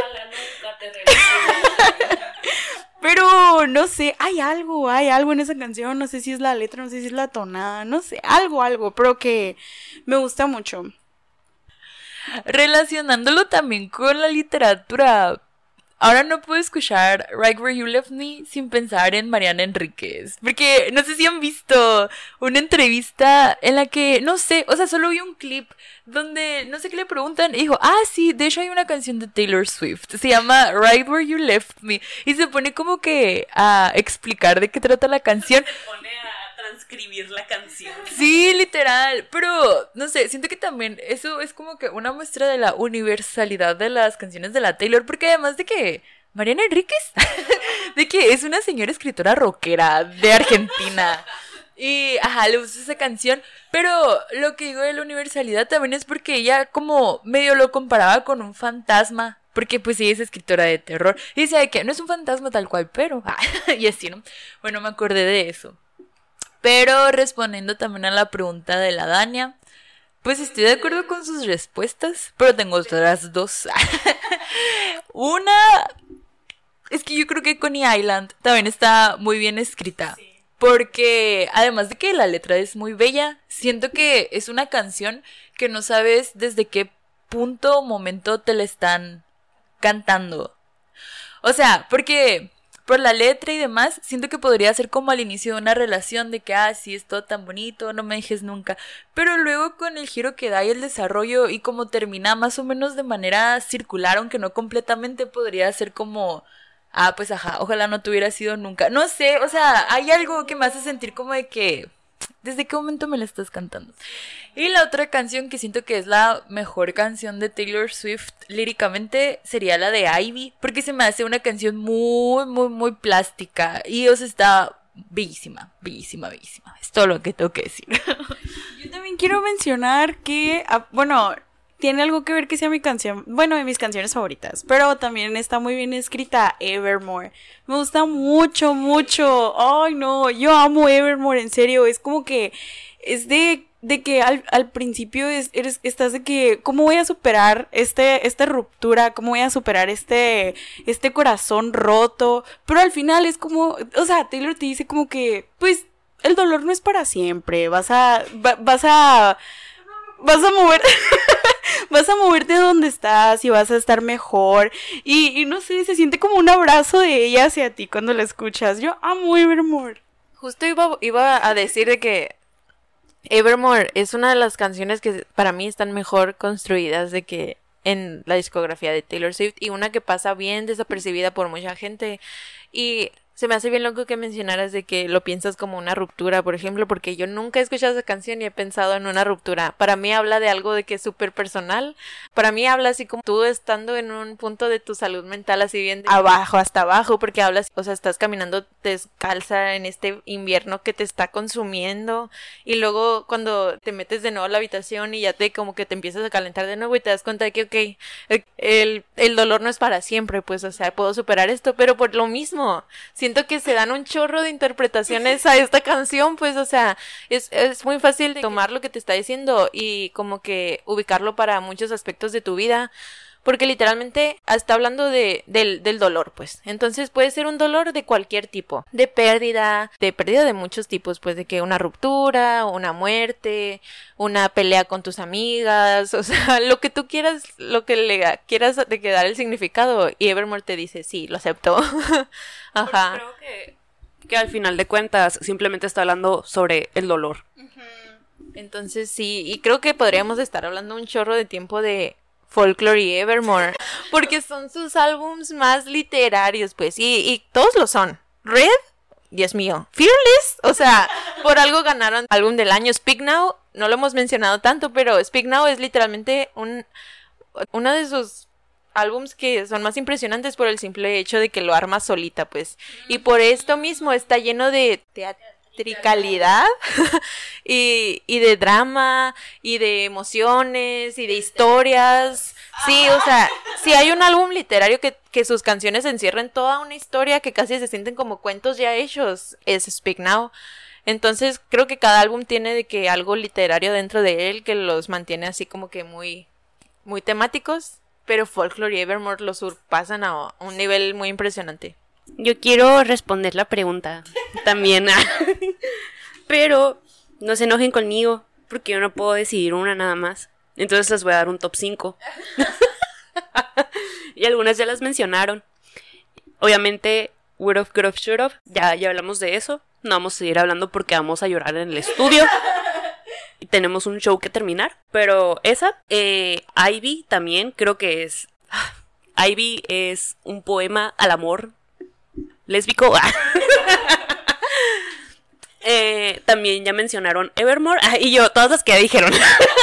Pero, no sé, hay algo, hay algo en esa canción, no sé si es la letra, no sé si es la tonada, no sé, algo, algo, pero que me gusta mucho. Relacionándolo también con la literatura, ahora no puedo escuchar Right Where You Left Me sin pensar en Mariana Enríquez, porque no sé si han visto una entrevista en la que, no sé, o sea, solo vi un clip donde no sé qué le preguntan y dijo, ah, sí, de hecho hay una canción de Taylor Swift, se llama Right Where You Left Me, y se pone como que a explicar de qué trata la canción. Se pone a transcribir la canción. Sí, literal, pero no sé, siento que también eso es como que una muestra de la universalidad de las canciones de la Taylor, porque además de que Mariana Enríquez, de que es una señora escritora rockera de Argentina. Y, ajá, le gusta esa canción, pero lo que digo de la universalidad también es porque ella como medio lo comparaba con un fantasma, porque pues ella es escritora de terror, y decía que no es un fantasma tal cual, pero, y así, ¿no? Bueno, me acordé de eso. Pero respondiendo también a la pregunta de la Dania, pues estoy de acuerdo con sus respuestas, pero tengo otras dos. Una, es que yo creo que Coney Island también está muy bien escrita. Porque además de que la letra es muy bella, siento que es una canción que no sabes desde qué punto o momento te la están cantando. O sea, porque por la letra y demás, siento que podría ser como al inicio de una relación de que, ah, sí, es todo tan bonito, no me dejes nunca. Pero luego con el giro que da y el desarrollo y como termina más o menos de manera circular, aunque no completamente, podría ser como... ah, pues ajá, ojalá no te hubiera sido nunca. No sé, o sea, hay algo que me hace sentir como de que ¿desde qué momento me la estás cantando? Y la otra canción que siento que es la mejor canción de Taylor Swift líricamente sería la de Ivy, porque se me hace una canción muy, muy, muy plástica y o sea, está bellísima, bellísima, bellísima. Es todo lo que tengo que decir. Yo también quiero mencionar que, ah, bueno, tiene algo que ver que sea mi canción, bueno, de mis canciones favoritas, pero también está muy bien escrita, Evermore. Me gusta mucho, mucho. Ay, no, yo amo Evermore, en serio. Es como que es de, de que al, al principio es, eres, estás de que, ¿cómo voy a superar este, esta ruptura? ¿Cómo voy a superar este, este corazón roto? Pero al final es como, o sea, Taylor te dice como que, pues, el dolor no es para siempre. Vas a, va, vas a, vas a mover... Vas a moverte de donde estás y vas a estar mejor. Y, y no sé, se siente como un abrazo de ella hacia ti cuando la escuchas. Yo amo Evermore. Justo iba, iba a decir de que Evermore es una de las canciones que para mí están mejor construidas de que en la discografía de Taylor Swift y una que pasa bien desapercibida por mucha gente. Y se me hace bien loco que mencionaras de que lo piensas como una ruptura, por ejemplo, porque yo nunca he escuchado esa canción y he pensado en una ruptura. Para mí habla de algo de que es súper personal. Para mí habla así como tú estando en un punto de tu salud mental así bien de abajo hasta abajo, porque hablas, o sea, estás caminando descalza en este invierno que te está consumiendo y luego cuando te metes de nuevo a la habitación y ya te como que te empiezas a calentar de nuevo y te das cuenta de que, ok, el, el, el dolor no es para siempre, pues, o sea, puedo superar esto, pero por lo mismo, siento que se dan un chorro de interpretaciones a esta canción, pues, o sea, es, es muy fácil de tomar lo que te está diciendo y como que ubicarlo para muchos aspectos de tu vida, porque literalmente está hablando de, del, del dolor, pues, entonces puede ser un dolor de cualquier tipo, de pérdida, de pérdida de muchos tipos, pues, de que una ruptura, una muerte, una pelea con tus amigas, o sea, lo que tú quieras, lo que le quieras de que dar el significado, y Evermore te dice, sí, lo acepto. Ajá. Creo que, que al final de cuentas simplemente está hablando sobre el dolor. Entonces sí, y creo que podríamos estar hablando un chorro de tiempo de Folklore y Evermore, porque son sus álbums más literarios, pues, y, y todos lo son. Red, Dios mío, Fearless, o sea, por algo ganaron álbum del año. Speak Now, no lo hemos mencionado tanto, pero Speak Now es literalmente un uno de sus álbums que son más impresionantes por el simple hecho de que lo arma solita, pues, y por esto mismo está lleno de teatricalidad y, y de drama y de emociones y de historias. Sí, o sea, si hay un álbum literario que, que sus canciones encierren toda una historia que casi se sienten como cuentos ya hechos, es Speak Now. Entonces creo que cada álbum tiene de que algo literario dentro de él que los mantiene así como que muy, muy temáticos, pero Folklore y Evermore los surpasan a un nivel muy impresionante. Yo quiero responder la pregunta también, pero no se enojen conmigo porque yo no puedo decidir una nada más. Entonces les voy a dar un top cinco. Y algunas ya las mencionaron. Obviamente, Word of God of Shut Up, ya, ya hablamos de eso. No vamos a seguir hablando porque vamos a llorar en el estudio. Y tenemos un show que terminar. Pero esa, eh, Ivy también creo que es... Ivy es un poema al amor lésbico. eh, también ya mencionaron Evermore. Ah, y yo, todas las que ya dijeron.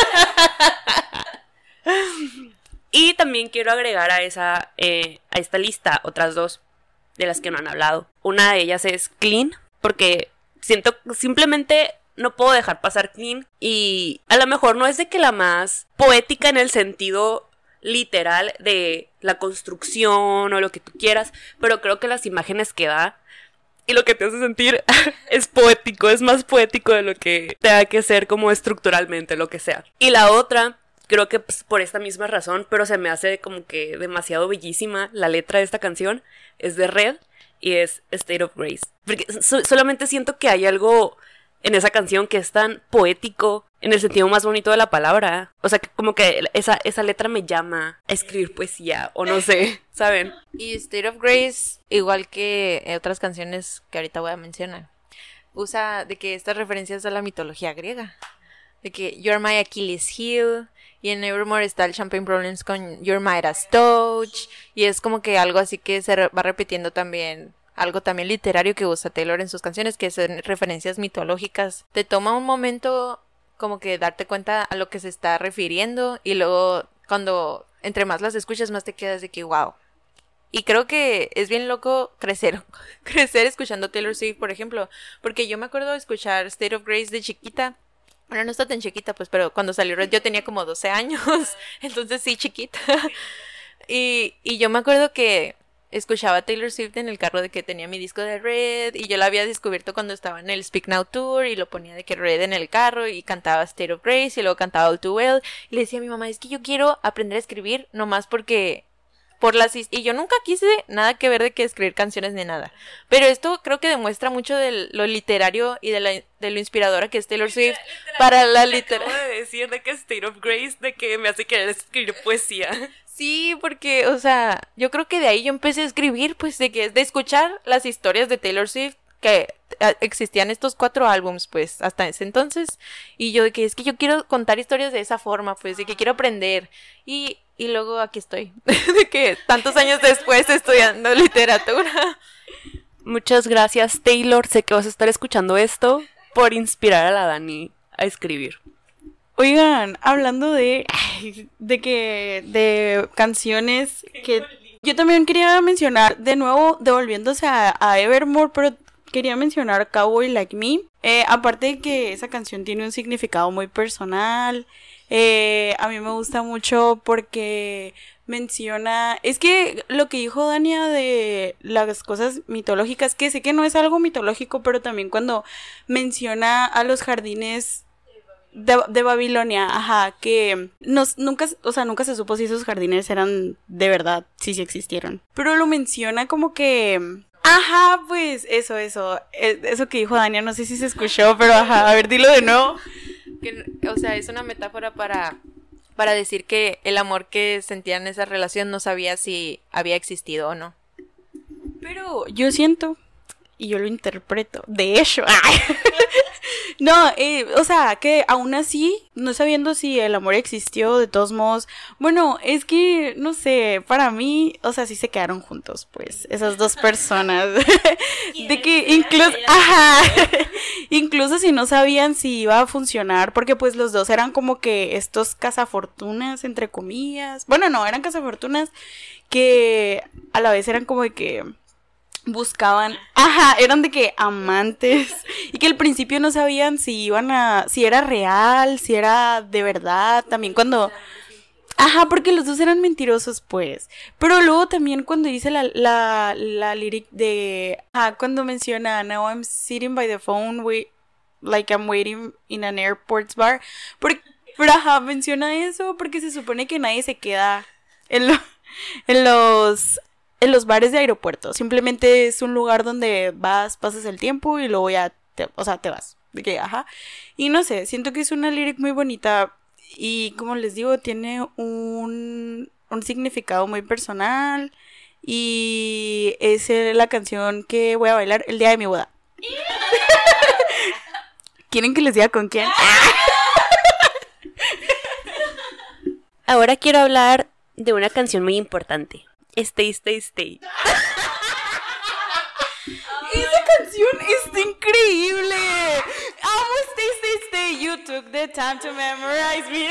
Y también quiero agregar a esa eh, a esta lista otras dos de las que no han hablado. Una de ellas es Clean, porque siento simplemente no puedo dejar pasar Clean. Y a lo mejor no es de que la más poética en el sentido literal de la construcción o lo que tú quieras, pero creo que las imágenes que da y lo que te hace sentir es poético, es más poético de lo que tenga que ser como estructuralmente, lo que sea. Y la otra, creo que pues, por esta misma razón, pero se me hace como que demasiado bellísima la letra de esta canción, es de Red y es State of Grace. Porque so- solamente siento que hay algo en esa canción que es tan poético en el sentido más bonito de la palabra. O sea, que como que esa, esa letra me llama a escribir poesía, o no sé, ¿saben? Y State of Grace, igual que otras canciones que ahorita voy a mencionar, usa de que estas referencias a la mitología griega. De que You're my Achilles heel, y en Evermore está el Champagne Problems con You're Midas Touch, y es como que algo así que se re- va repitiendo también algo también literario que usa Taylor en sus canciones, que son referencias mitológicas. Te toma un momento como que darte cuenta a lo que se está refiriendo y luego cuando entre más las escuchas más te quedas de que wow. Y creo que es bien loco crecer, crecer escuchando Taylor Swift, por ejemplo, porque yo me acuerdo de escuchar State of Grace de chiquita. Bueno, no está tan chiquita, pues, pero cuando salió Red yo tenía como doce años, entonces sí, chiquita. y, y yo me acuerdo que escuchaba Taylor Swift en el carro de que tenía mi disco de Red y yo la había descubierto cuando estaba en el Speak Now Tour y lo ponía de que Red en el carro y cantaba State of Grace y luego cantaba All Too Well y le decía a mi mamá, es que yo quiero aprender a escribir nomás porque... por las y yo nunca quise nada que ver de que escribir canciones ni nada, pero esto creo que demuestra mucho de lo literario y de, la, de lo inspiradora que es Taylor Swift para la literatura. Acabo de decir de que State of Grace de que me hace querer escribir poesía. Sí, porque, o sea, yo creo que de ahí yo empecé a escribir, pues de que de escuchar las historias de Taylor Swift que existían estos cuatro álbums, pues, hasta ese entonces, y yo de que es que yo quiero contar historias de esa forma, pues, de que quiero aprender, y, y luego aquí estoy, de que tantos años después estudiando literatura. Muchas gracias, Taylor, sé que vas a estar escuchando esto por inspirar a la Dani a escribir. Oigan, hablando de, de que, de canciones que yo también quería mencionar, de nuevo, devolviéndose a, a Evermore, pero quería mencionar Cowboy Like Me. Eh, aparte de que esa canción tiene un significado muy personal, eh, a mí me gusta mucho porque menciona... Es que lo que dijo Dania de las cosas mitológicas, que sé que no es algo mitológico, pero también cuando menciona a los jardines... De, de Babilonia, ajá, que nos, nunca, o sea, nunca se supo si esos jardines eran de verdad, si sí existieron. Pero lo menciona como que... Ajá, pues, eso, eso, eso que dijo Dania, no sé si se escuchó, pero ajá, a ver, dilo de nuevo. Que, o sea, es una metáfora para, para decir que el amor que sentían en esa relación no sabía si había existido o no. Pero yo siento, y yo lo interpreto, de hecho, no, eh, o sea, que aún así, no sabiendo si el amor existió, de todos modos, bueno, es que, no sé, para mí, o sea, sí se quedaron juntos, pues, esas dos personas, de que incluso, ajá, incluso si no sabían si iba a funcionar, porque pues los dos eran como que estos cazafortunas, entre comillas, bueno, no, eran cazafortunas que a la vez eran como de que... buscaban, ajá, eran de que amantes y que al principio no sabían si iban a, si era real, si era de verdad, también cuando, ajá, porque los dos eran mentirosos, pues, pero luego también cuando dice la, la, la lyric de, ajá, cuando menciona, now I'm sitting by the phone, wait, like I'm waiting in an airport's bar, porque, pero ajá, menciona eso porque se supone que nadie se queda en, lo, en los... en los bares de aeropuerto, simplemente es un lugar donde vas, pasas el tiempo y luego ya, te, o sea, te vas, de que, ajá, y no sé, siento que es una lyric muy bonita y como les digo, tiene un, un significado muy personal y es la canción que voy a bailar el día de mi boda. ¿Quieren que les diga con quién? Ahora quiero hablar de una canción muy importante. Stay, Stay, Stay. Esa canción está increíble. Amo Stay, Stay, Stay. You took the time to memorize me.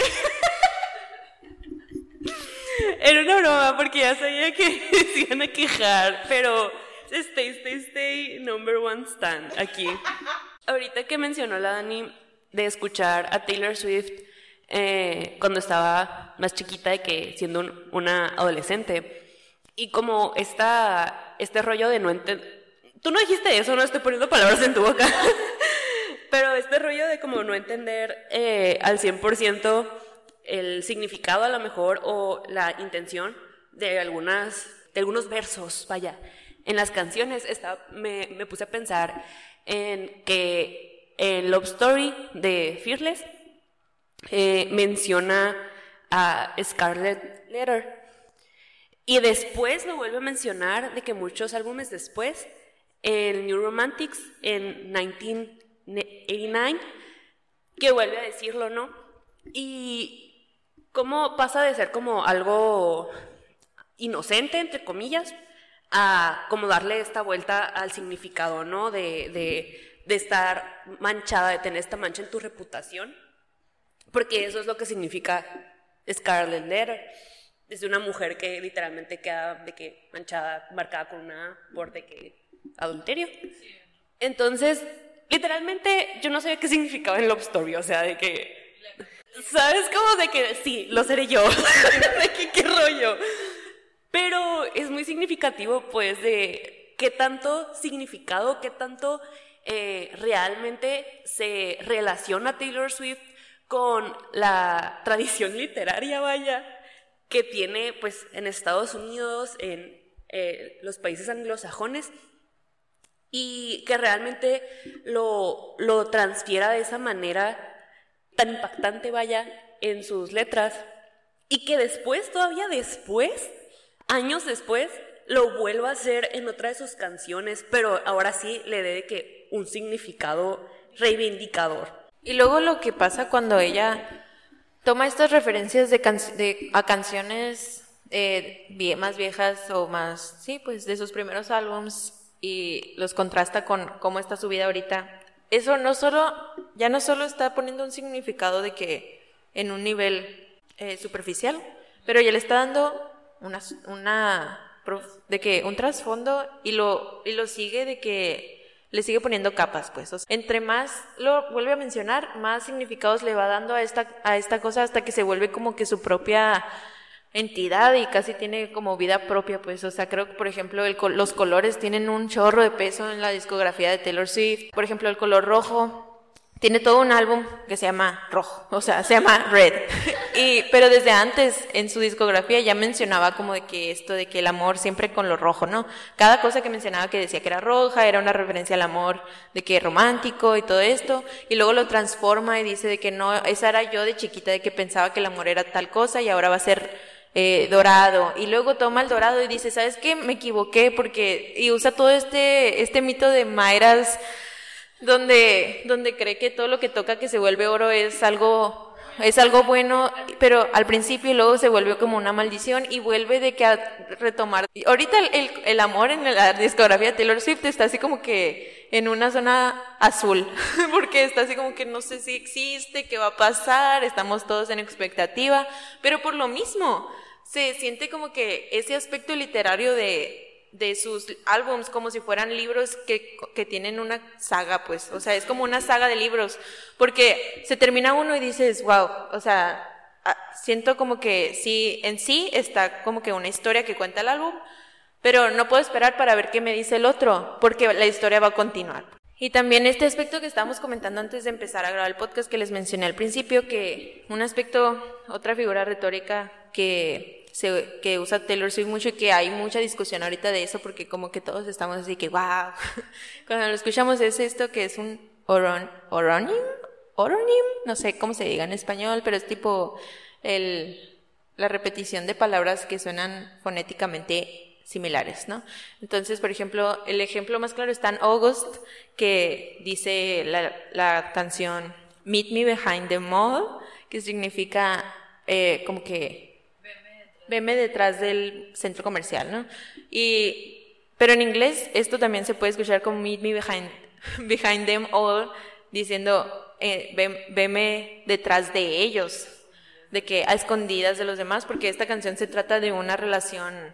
Era una broma porque ya sabía que se iban a quejar, pero Stay, Stay, Stay, number one stand aquí. Ahorita que mencionó la Dani de escuchar a Taylor Swift eh, cuando estaba más chiquita, de que siendo un, una adolescente. Y como esta, este rollo de no entender... Tú no dijiste eso, no estoy poniendo palabras en tu boca. Pero este rollo de como no entender eh, al cien por ciento el significado a lo mejor o la intención de, algunas, de algunos versos, vaya, en las canciones, está, me, me puse a pensar en que en Love Story de Fearless eh, menciona a Scarlet Letter. Y después lo vuelve a mencionar de que muchos álbumes después, en New Romantics, en nineteen eighty-nine, que vuelve a decirlo, ¿no? Y cómo pasa de ser como algo inocente, entre comillas, a como darle esta vuelta al significado, ¿no? De, de, de estar manchada, de tener esta mancha en tu reputación, porque eso es lo que significa Scarlet Letter. Es una mujer que literalmente queda de que manchada, marcada con una por de que adulterio. Entonces, literalmente yo no sabía qué significaba el love story, o sea, de que, ¿sabes? Como de que sí, lo seré yo, de que qué rollo. Pero es muy significativo, pues, de qué tanto significado, qué tanto eh, realmente se relaciona Taylor Swift con la tradición literaria, vaya, que tiene, pues, en Estados Unidos, en eh, los países anglosajones, y que realmente lo, lo transfiera de esa manera tan impactante, vaya, en sus letras, y que después, todavía después, años después, lo vuelva a hacer en otra de sus canciones, pero ahora sí le dé de que un significado reivindicador. Y luego lo que pasa cuando ella toma estas referencias de, can- de a canciones eh, vie- más viejas o más, sí, pues de sus primeros álbums y los contrasta con cómo está su vida ahorita. Eso no solo, ya no solo está poniendo un significado de que en un nivel eh, superficial, pero ya le está dando una, una de que un trasfondo y lo, y lo sigue de que le sigue poniendo capas, pues. O sea, entre más lo vuelve a mencionar, más significados le va dando a esta, a esta cosa hasta que se vuelve como que su propia entidad y casi tiene como vida propia, pues. O sea, creo que, por ejemplo, el, los colores tienen un chorro de peso en la discografía de Taylor Swift. Por ejemplo, el color rojo tiene todo un álbum que se llama Rojo, o sea, se llama Red. Y, pero desde antes, en su discografía, ya mencionaba como de que esto de que el amor siempre con lo rojo, ¿no? Cada cosa que mencionaba que decía que era roja era una referencia al amor, de que romántico y todo esto, y luego lo transforma y dice de que no, esa era yo de chiquita, de que pensaba que el amor era tal cosa y ahora va a ser eh, dorado. Y luego toma el dorado y dice, ¿sabes qué? Me equivoqué porque, y usa todo este, este mito de Mayras, donde, donde cree que todo lo que toca que se vuelve oro es algo, es algo bueno, pero al principio y luego se vuelve como una maldición y vuelve de que a retomar. Ahorita el, el, el amor en la discografía de Taylor Swift está así como que en una zona azul, porque está así como que no sé si existe, qué va a pasar, estamos todos en expectativa, pero por lo mismo se siente como que ese aspecto literario de de sus álbums como si fueran libros que, que tienen una saga, pues, o sea, es como una saga de libros, porque se termina uno y dices, wow, o sea, siento como que sí, en sí está como que una historia que cuenta el álbum, pero no puedo esperar para ver qué me dice el otro, porque la historia va a continuar. Y también este aspecto que estábamos comentando antes de empezar a grabar el podcast que les mencioné al principio, que un aspecto, otra figura retórica que Se, que usa Taylor Swift mucho y que hay mucha discusión ahorita de eso porque como que todos estamos así que wow, cuando lo escuchamos es esto que es un oron, oronim, oronim, no sé cómo se diga en español, pero es tipo el, la repetición de palabras que suenan fonéticamente similares, ¿no? Entonces, por ejemplo, el ejemplo más claro está en August, que dice la, la canción Meet Me Behind the Mall, que significa eh, como que veme detrás del centro comercial, ¿no? Y, pero en inglés esto también se puede escuchar como meet me behind, behind them all, diciendo, eh, ve, veme detrás de ellos, de que a escondidas de los demás, porque esta canción se trata de una relación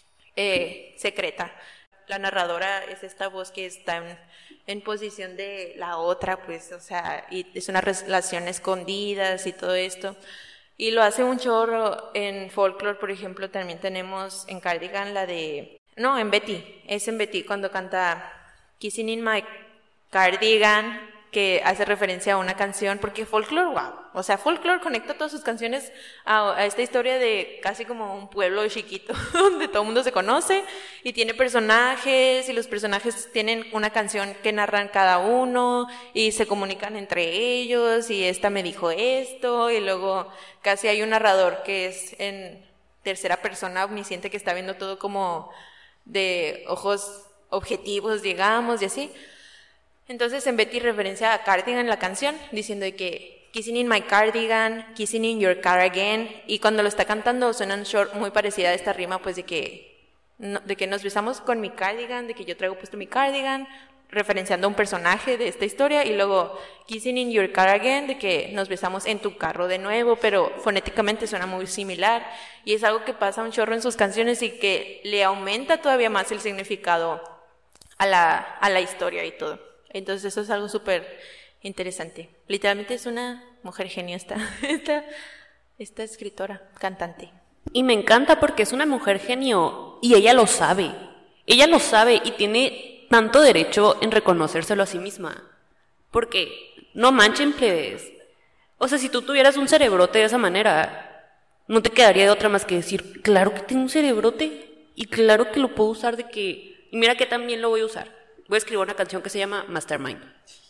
eh, secreta. La narradora es esta voz que está en, en posición de la otra, pues, o sea, y es una relación escondidas y todo esto. Y lo hace un chorro en folklore, por ejemplo, también tenemos en Cardigan la de... No, en Betty, es en Betty cuando canta Kissing in My Cardigan, que hace referencia a una canción, porque folklore, wow, o sea, folklore conecta todas sus canciones a, a esta historia de casi como un pueblo chiquito, donde todo el mundo se conoce, y tiene personajes, y los personajes tienen una canción que narran cada uno, y se comunican entre ellos, y esta me dijo esto, y luego casi hay un narrador que es en tercera persona omnisciente que está viendo todo como de ojos objetivos, digamos, y así. Entonces en Betty referencia a Cardigan la canción, diciendo de que kissing in my cardigan, kissing in your car again, y cuando lo está cantando suena un short muy parecida a esta rima, pues de que no, de que nos besamos con mi cardigan, de que yo traigo puesto mi cardigan, referenciando a un personaje de esta historia, y luego kissing in your car again, de que nos besamos en tu carro de nuevo, pero fonéticamente suena muy similar, y es algo que pasa un chorro en sus canciones y que le aumenta todavía más el significado a la, a la historia y todo. Entonces eso es algo súper interesante. Literalmente es una mujer genio esta, esta, esta escritora, cantante. Y me encanta porque es una mujer genio y ella lo sabe. Ella lo sabe y tiene tanto derecho en reconocérselo a sí misma. Porque, no manchen, plebes. O sea, si tú tuvieras un cerebrote de esa manera, no te quedaría de otra más que decir, claro que tengo un cerebrote y claro que lo puedo usar de que... Y mira que también lo voy a usar. Voy a escribir una canción que se llama Mastermind.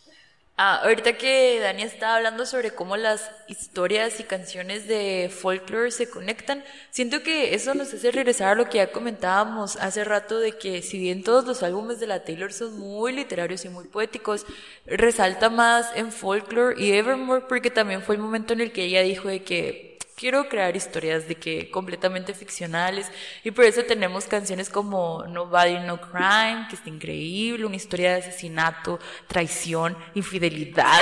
Ah, ahorita que Dani estaba hablando sobre cómo las historias y canciones de folklore se conectan, siento que eso nos hace regresar a lo que ya comentábamos hace rato, de que si bien todos los álbumes de la Taylor son muy literarios y muy poéticos, resalta más en Folklore y Evermore, porque también fue el momento en el que ella dijo de que quiero crear historias de que completamente ficcionales, y por eso tenemos canciones como Nobody No Crime, que está increíble, una historia de asesinato, traición, infidelidad,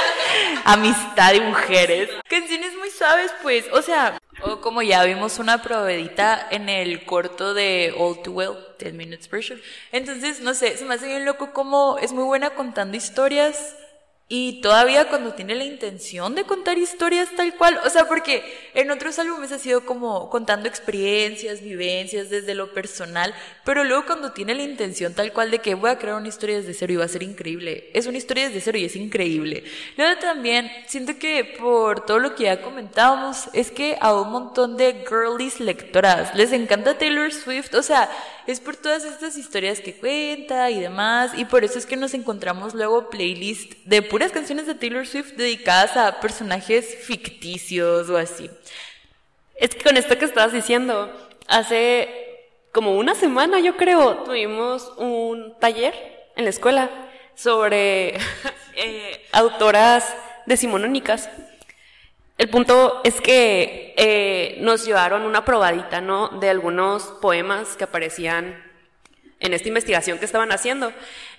amistad y mujeres. Canciones muy suaves, pues, o sea, o como ya vimos una probadita en el corto de All Too Well, ten minutes version. Entonces, no sé, se me hace bien loco como es muy buena contando historias. Y todavía cuando tiene la intención de contar historias tal cual, o sea, porque en otros álbumes ha sido como contando experiencias, vivencias desde lo personal, pero luego cuando tiene la intención tal cual de que voy a crear una historia desde cero y va a ser increíble, es una historia desde cero y es increíble. Luego también siento que por todo lo que ya comentábamos, es que a un montón de girlies lectoras les encanta Taylor Swift, o sea, es por todas estas historias que cuenta y demás, y por eso es que nos encontramos luego playlist de puras canciones de Taylor Swift dedicadas a personajes ficticios o así. Es que con esto que estabas diciendo, hace como una semana yo creo, tuvimos un taller en la escuela sobre eh, autoras decimonónicas. El punto es que eh, nos llevaron una probadita, ¿no?, de algunos poemas que aparecían en esta investigación que estaban haciendo.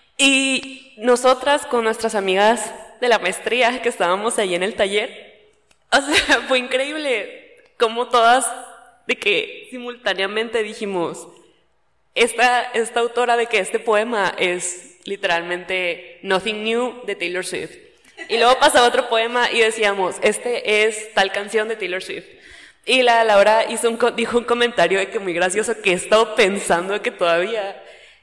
Y nosotras con nuestras amigas de la maestría que estábamos ahí en el taller, o sea, fue increíble cómo todas de que simultáneamente dijimos, esta, esta autora de que este poema es literalmente Nothing New de Taylor Swift. Y luego pasaba otro poema y decíamos, este es tal canción de Taylor Swift. Y la Laura hizo un, dijo un comentario de que muy gracioso, que he estado pensando que todavía,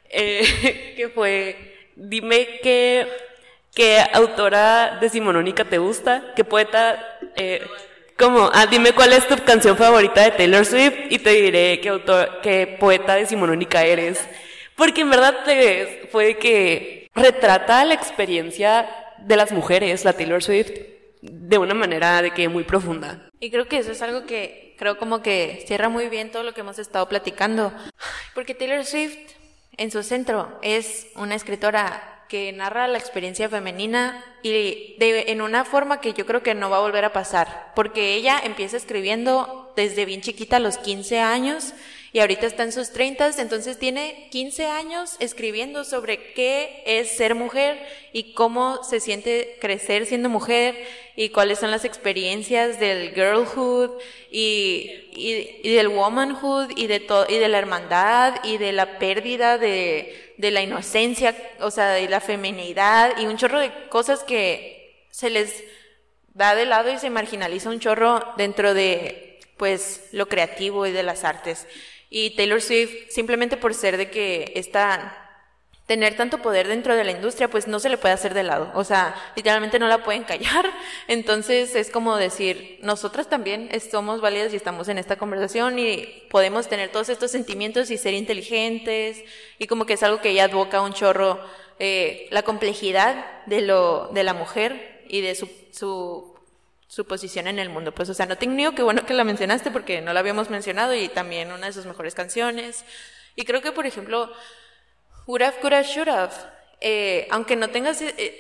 eh, que fue, dime qué, qué autora decimonónica te gusta, qué poeta, eh, como, ah, dime cuál es tu canción favorita de Taylor Swift y te diré qué, autor, qué poeta decimonónica eres. Porque en verdad te, fue que retrata la experiencia de las mujeres, la Taylor Swift, de una manera de que muy profunda. Y creo que eso es algo que creo como que cierra muy bien todo lo que hemos estado platicando. Porque Taylor Swift, en su centro, es una escritora que narra la experiencia femenina y de, en una forma que yo creo que no va a volver a pasar. Porque ella empieza escribiendo desde bien chiquita, a los quince años, y ahorita está en sus treintas, entonces tiene quince años escribiendo sobre qué es ser mujer y cómo se siente crecer siendo mujer y cuáles son las experiencias del girlhood y, y, y del womanhood y de todo, y de la hermandad y de la pérdida de, de la inocencia, o sea, de la feminidad y un chorro de cosas que se les da de lado y se marginaliza un chorro dentro de, pues, lo creativo y de las artes. Y Taylor Swift, simplemente por ser de que está, tener tanto poder dentro de la industria, pues no se le puede hacer de lado. O sea, literalmente no la pueden callar. Entonces es como decir, nosotras también somos válidas y estamos en esta conversación y podemos tener todos estos sentimientos y ser inteligentes. Y como que es algo que ella advoca un chorro, eh, la complejidad de lo, de la mujer y de su, su su posición en el mundo. Pues, o sea, Nothing New, qué bueno que la mencionaste porque no la habíamos mencionado, y también una de sus mejores canciones. Y creo que, por ejemplo, Would Have, Could Have, Should Have, eh, aunque no tengas eh,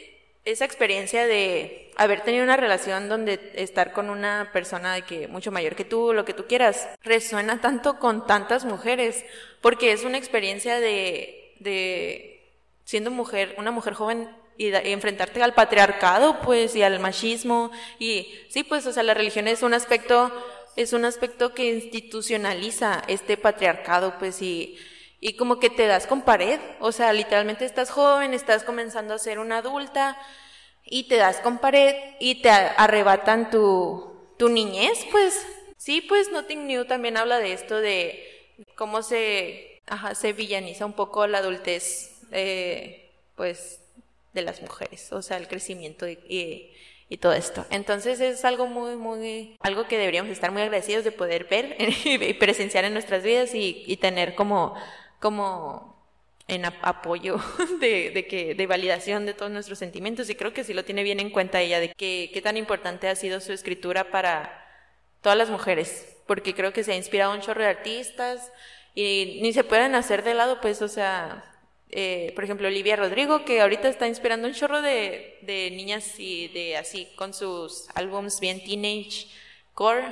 esa experiencia de haber tenido una relación donde estar con una persona de que mucho mayor que tú, lo que tú quieras, resuena tanto con tantas mujeres, porque es una experiencia de, de siendo mujer, una mujer joven y, da, y enfrentarte al patriarcado, pues, y al machismo, y sí, pues, o sea, la religión es un aspecto, es un aspecto que institucionaliza este patriarcado, pues, y Y como que te das con pared, o sea, literalmente estás joven, estás comenzando a ser una adulta y te das con pared y te arrebatan tu, tu niñez, pues. Sí, pues Nothing New también habla de esto, de cómo se, ajá, se villaniza un poco la adultez, eh, pues, de las mujeres, o sea, el crecimiento y, y, y todo esto. Entonces es algo muy, muy, algo que deberíamos estar muy agradecidos de poder ver y presenciar en nuestras vidas y, y tener como... como en apoyo de, de que de validación de todos nuestros sentimientos, y creo que sí lo tiene bien en cuenta ella de que qué tan importante ha sido su escritura para todas las mujeres, porque creo que se ha inspirado un chorro de artistas y ni se pueden hacer de lado, pues, o sea, eh, por ejemplo, Olivia Rodrigo, que ahorita está inspirando un chorro de, de niñas y de así con sus álbums bien teenage core.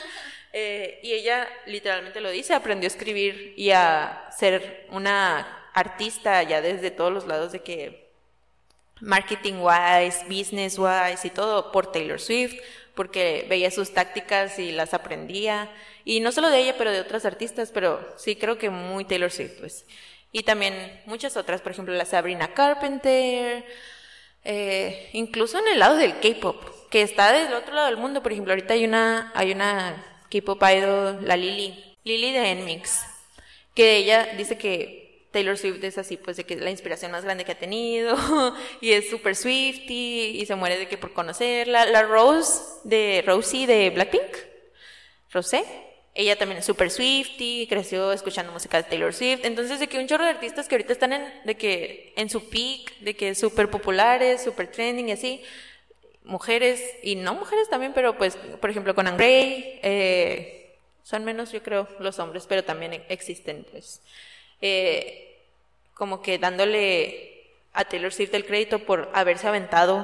Eh, y ella literalmente lo dice, aprendió a escribir y a ser una artista ya desde todos los lados, de que marketing wise, business wise y todo, por Taylor Swift, porque veía sus tácticas y las aprendía, y no solo de ella, pero de otras artistas, pero sí creo que muy Taylor Swift, pues. Y también muchas otras, por ejemplo la Sabrina Carpenter, eh, incluso en el lado del K-pop, que está del otro lado del mundo. Por ejemplo, ahorita hay una hay una K-pop idol, la Lily, Lily de N M I X, que ella dice que Taylor Swift es así, pues, de que la inspiración más grande que ha tenido, y es súper Swiftie, y se muere de que por conocerla. La Rose, de Rosie de Blackpink, Rosé, ella también es súper Swiftie, creció escuchando música de Taylor Swift. Entonces, de que un chorro de artistas que ahorita están en, de que, en su peak, de que súper populares, súper trending y así, mujeres, y no mujeres también, pero pues, por ejemplo, Conan Gray, eh, son menos, yo creo, los hombres, pero también existen, pues, eh, como que dándole a Taylor Swift el crédito por haberse aventado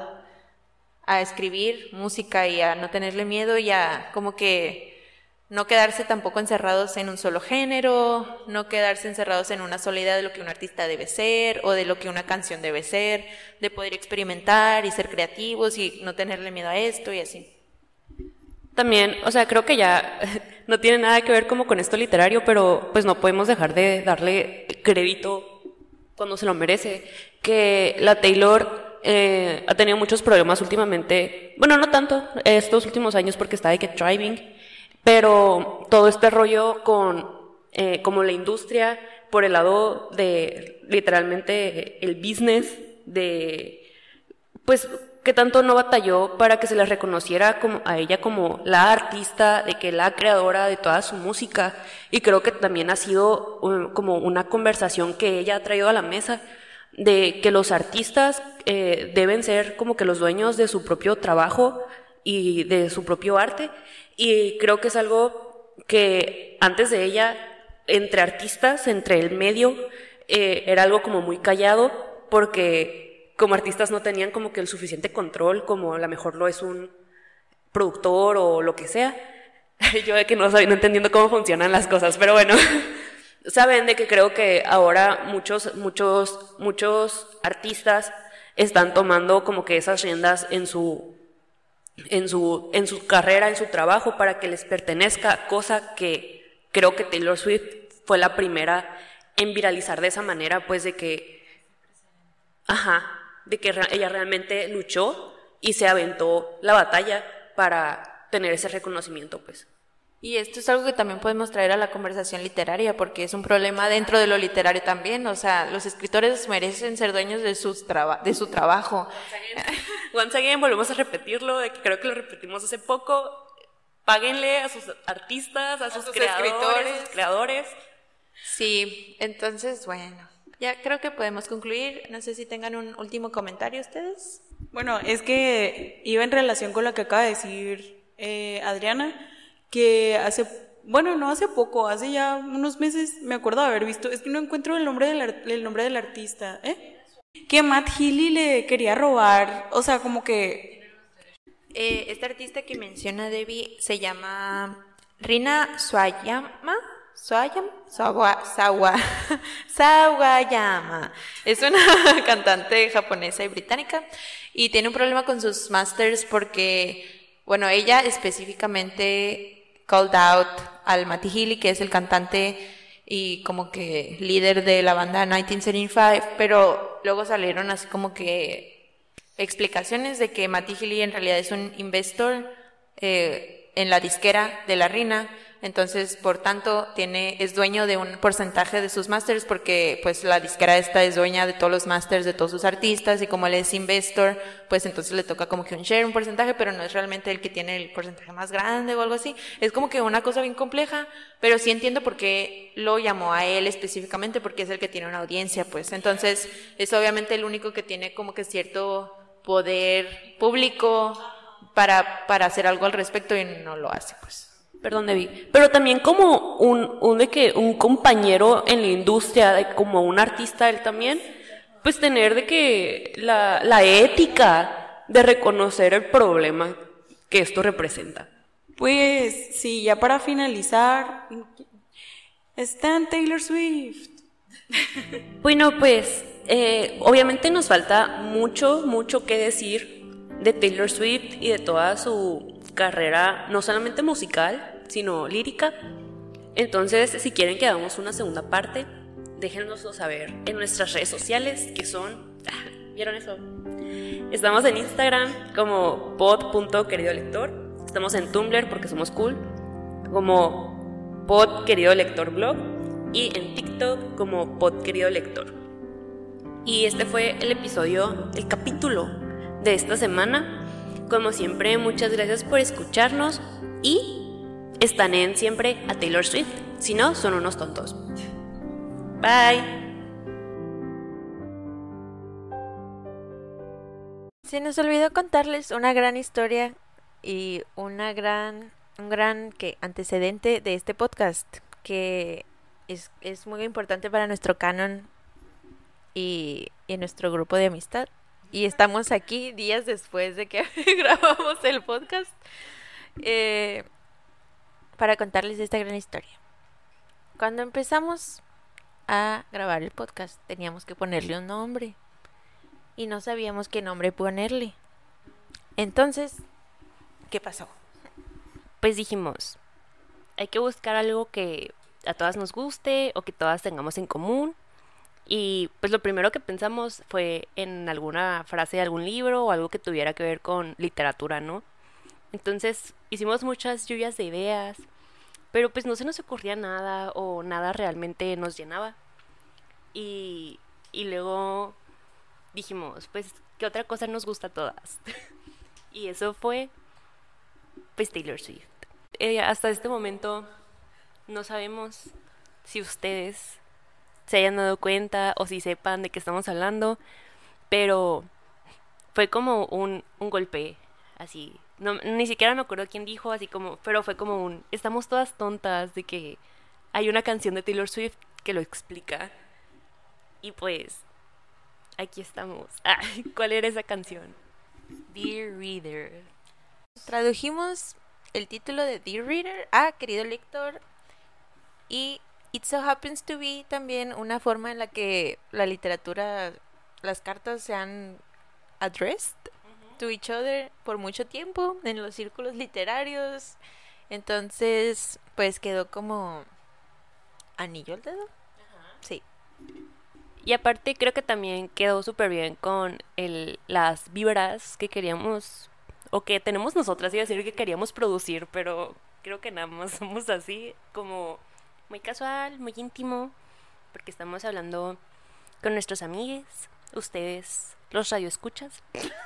a escribir música y a no tenerle miedo y a como que no quedarse tampoco encerrados en un solo género, no quedarse encerrados en una sola idea de lo que un artista debe ser o de lo que una canción debe ser, de poder experimentar y ser creativos y no tenerle miedo a esto y así. También, o sea, creo que ya no tiene nada que ver como con esto literario, pero pues no podemos dejar de darle crédito cuando se lo merece, que la Taylor eh, ha tenido muchos problemas últimamente, bueno, no tanto estos últimos años porque está de que thriving, pero todo este rollo con eh, como la industria por el lado de literalmente el business de pues que tanto no batalló para que se les reconociera como a ella como la artista, de que la creadora de toda su música, y creo que también ha sido um, como una conversación que ella ha traído a la mesa de que los artistas eh, deben ser como que los dueños de su propio trabajo y de su propio arte. Y creo que es algo que antes de ella, entre artistas, entre el medio, eh, era algo como muy callado, porque como artistas no tenían como que el suficiente control, como a lo mejor lo es un productor o lo que sea. Yo de que no estoy no entendiendo cómo funcionan las cosas, pero bueno, saben de que creo que ahora muchos, muchos, muchos artistas están tomando como que esas riendas en su en su, en su carrera, en su trabajo, para que les pertenezca, cosa que creo que Taylor Swift fue la primera en viralizar de esa manera, pues de que, ajá, de que ella realmente luchó y se aventó la batalla para tener ese reconocimiento, pues. Y esto es algo que también podemos traer a la conversación literaria, porque es un problema dentro de lo literario también. O sea, los escritores merecen ser dueños de, sus traba- de su trabajo. Once again, volvemos a repetirlo, de que creo que lo repetimos hace poco. Páguenle a sus artistas, a sus, a sus creadores, escritores, a sus creadores. Sí, entonces, bueno, ya creo que podemos concluir. No sé si tengan un último comentario ustedes. Bueno, es que iba en relación con lo que acaba de decir eh, Adriana, que hace, bueno, no hace poco, hace ya unos meses, me acuerdo de haber visto, es que no encuentro el nombre del, el nombre del artista, ¿eh? Que Matt Healy le quería robar, o sea, como que... Eh, esta artista que menciona Debbie se llama Rina Sawayama. Sawayama. Sawa, Sawa, Sawayama. Es una cantante japonesa y británica y tiene un problema con sus masters porque, bueno, ella específicamente called out al Matty Healy, que es el cantante y como que líder de la banda diecinueve setenta y cinco, pero luego salieron así como que explicaciones de que Matty Healy en realidad es un investor eh, en la disquera de la Rina. Entonces, por tanto, tiene, es dueño de un porcentaje de sus masters porque pues la disquera esta es dueña de todos los masters de todos sus artistas y como él es investor, pues entonces le toca como que un share, un porcentaje, pero no es realmente el que tiene el porcentaje más grande o algo así. Es como que una cosa bien compleja, pero sí entiendo por qué lo llamó a él específicamente porque es el que tiene una audiencia, pues. Entonces, es obviamente el único que tiene como que cierto poder público para, para hacer algo al respecto y no lo hace, pues. Perdón, Debbie. Pero también como un, un de que un compañero en la industria, de como un artista él también, pues tener de que la, la ética de reconocer el problema que esto representa. Pues sí, ya para finalizar, está en Taylor Swift. Bueno, pues eh, obviamente nos falta mucho, mucho que decir de Taylor Swift y de toda su carrera, no solamente musical, sino lírica. Entonces, si quieren que hagamos una segunda parte, déjennoslo saber en nuestras redes sociales, que son... ¿Vieron eso? Estamos en Instagram como pod.queridolector. Estamos en Tumblr porque somos cool, como pod.queridolectorblog. Y en TikTok como pod.queridolector. Y este fue el episodio, el capítulo de esta semana. Como siempre, muchas gracias por escucharnos y están en siempre a Taylor Swift. Si no, son unos tontos. Bye. Se nos olvidó contarles una gran historia y una gran, un gran que antecedente de este podcast que es, es muy importante para nuestro canon y, y nuestro grupo de amistad. Y estamos aquí días después de que grabamos el podcast eh, para contarles esta gran historia. Cuando empezamos a grabar el podcast teníamos que ponerle un nombre y no sabíamos qué nombre ponerle. Entonces, ¿qué pasó? Pues dijimos, hay que buscar algo que a todas nos guste o que todas tengamos en común. Y pues lo primero que pensamos fue en alguna frase de algún libro o algo que tuviera que ver con literatura, ¿no? Entonces hicimos muchas lluvias de ideas, pero pues no se nos ocurría nada o nada realmente nos llenaba. Y, y luego dijimos, pues, ¿qué otra cosa nos gusta a todas? Y eso fue, pues, Taylor Swift. Eh, hasta este momento no sabemos si ustedes se hayan dado cuenta o si sepan de qué estamos hablando, pero fue como un, un golpe, así, no, ni siquiera me acuerdo quién dijo, así como, pero fue como un, estamos todas tontas de que hay una canción de Taylor Swift que lo explica, y pues, aquí estamos. Ah, ¿cuál era esa canción? Dear Reader. Tradujimos el título de Dear Reader a Querido Lector y It so happens to be también una forma en la que la literatura, las cartas se han addressed uh-huh. to each other por mucho tiempo en los círculos literarios. Entonces, pues quedó como anillo al dedo. Uh-huh. Sí. Y aparte creo que también quedó súper bien con el, las vibras que queríamos, o que tenemos nosotras, iba a decir que queríamos producir, pero creo que nada más somos así como... muy casual, muy íntimo, porque estamos hablando con nuestros amigues, ustedes, los radioescuchas.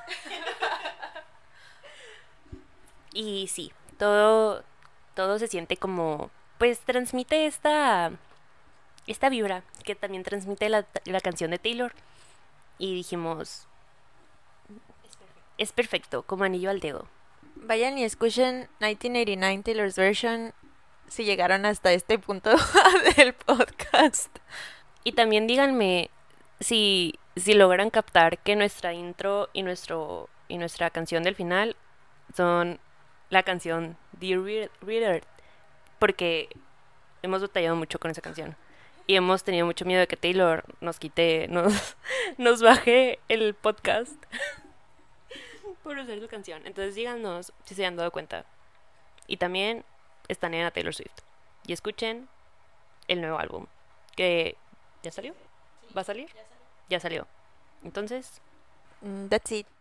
Y sí, todo, todo se siente como, pues transmite esta, esta vibra que también transmite la, la canción de Taylor. Y dijimos, es perfecto, es perfecto, como anillo al dedo. Vayan y escuchen mil novecientos ochenta y nueve Taylor's version si llegaron hasta este punto del podcast. Y también díganme si, si logran captar que nuestra intro y nuestro y nuestra canción del final son la canción Dear Reader, Reader, porque hemos batallado mucho con esa canción y hemos tenido mucho miedo de que Taylor nos quite, nos, nos baje el podcast por usar su canción. Entonces díganos si se han dado cuenta. Y también están en a Taylor Swift y escuchen el nuevo álbum que ya salió. ¿Va a salir? Ya salió. Entonces, Mm, That's it.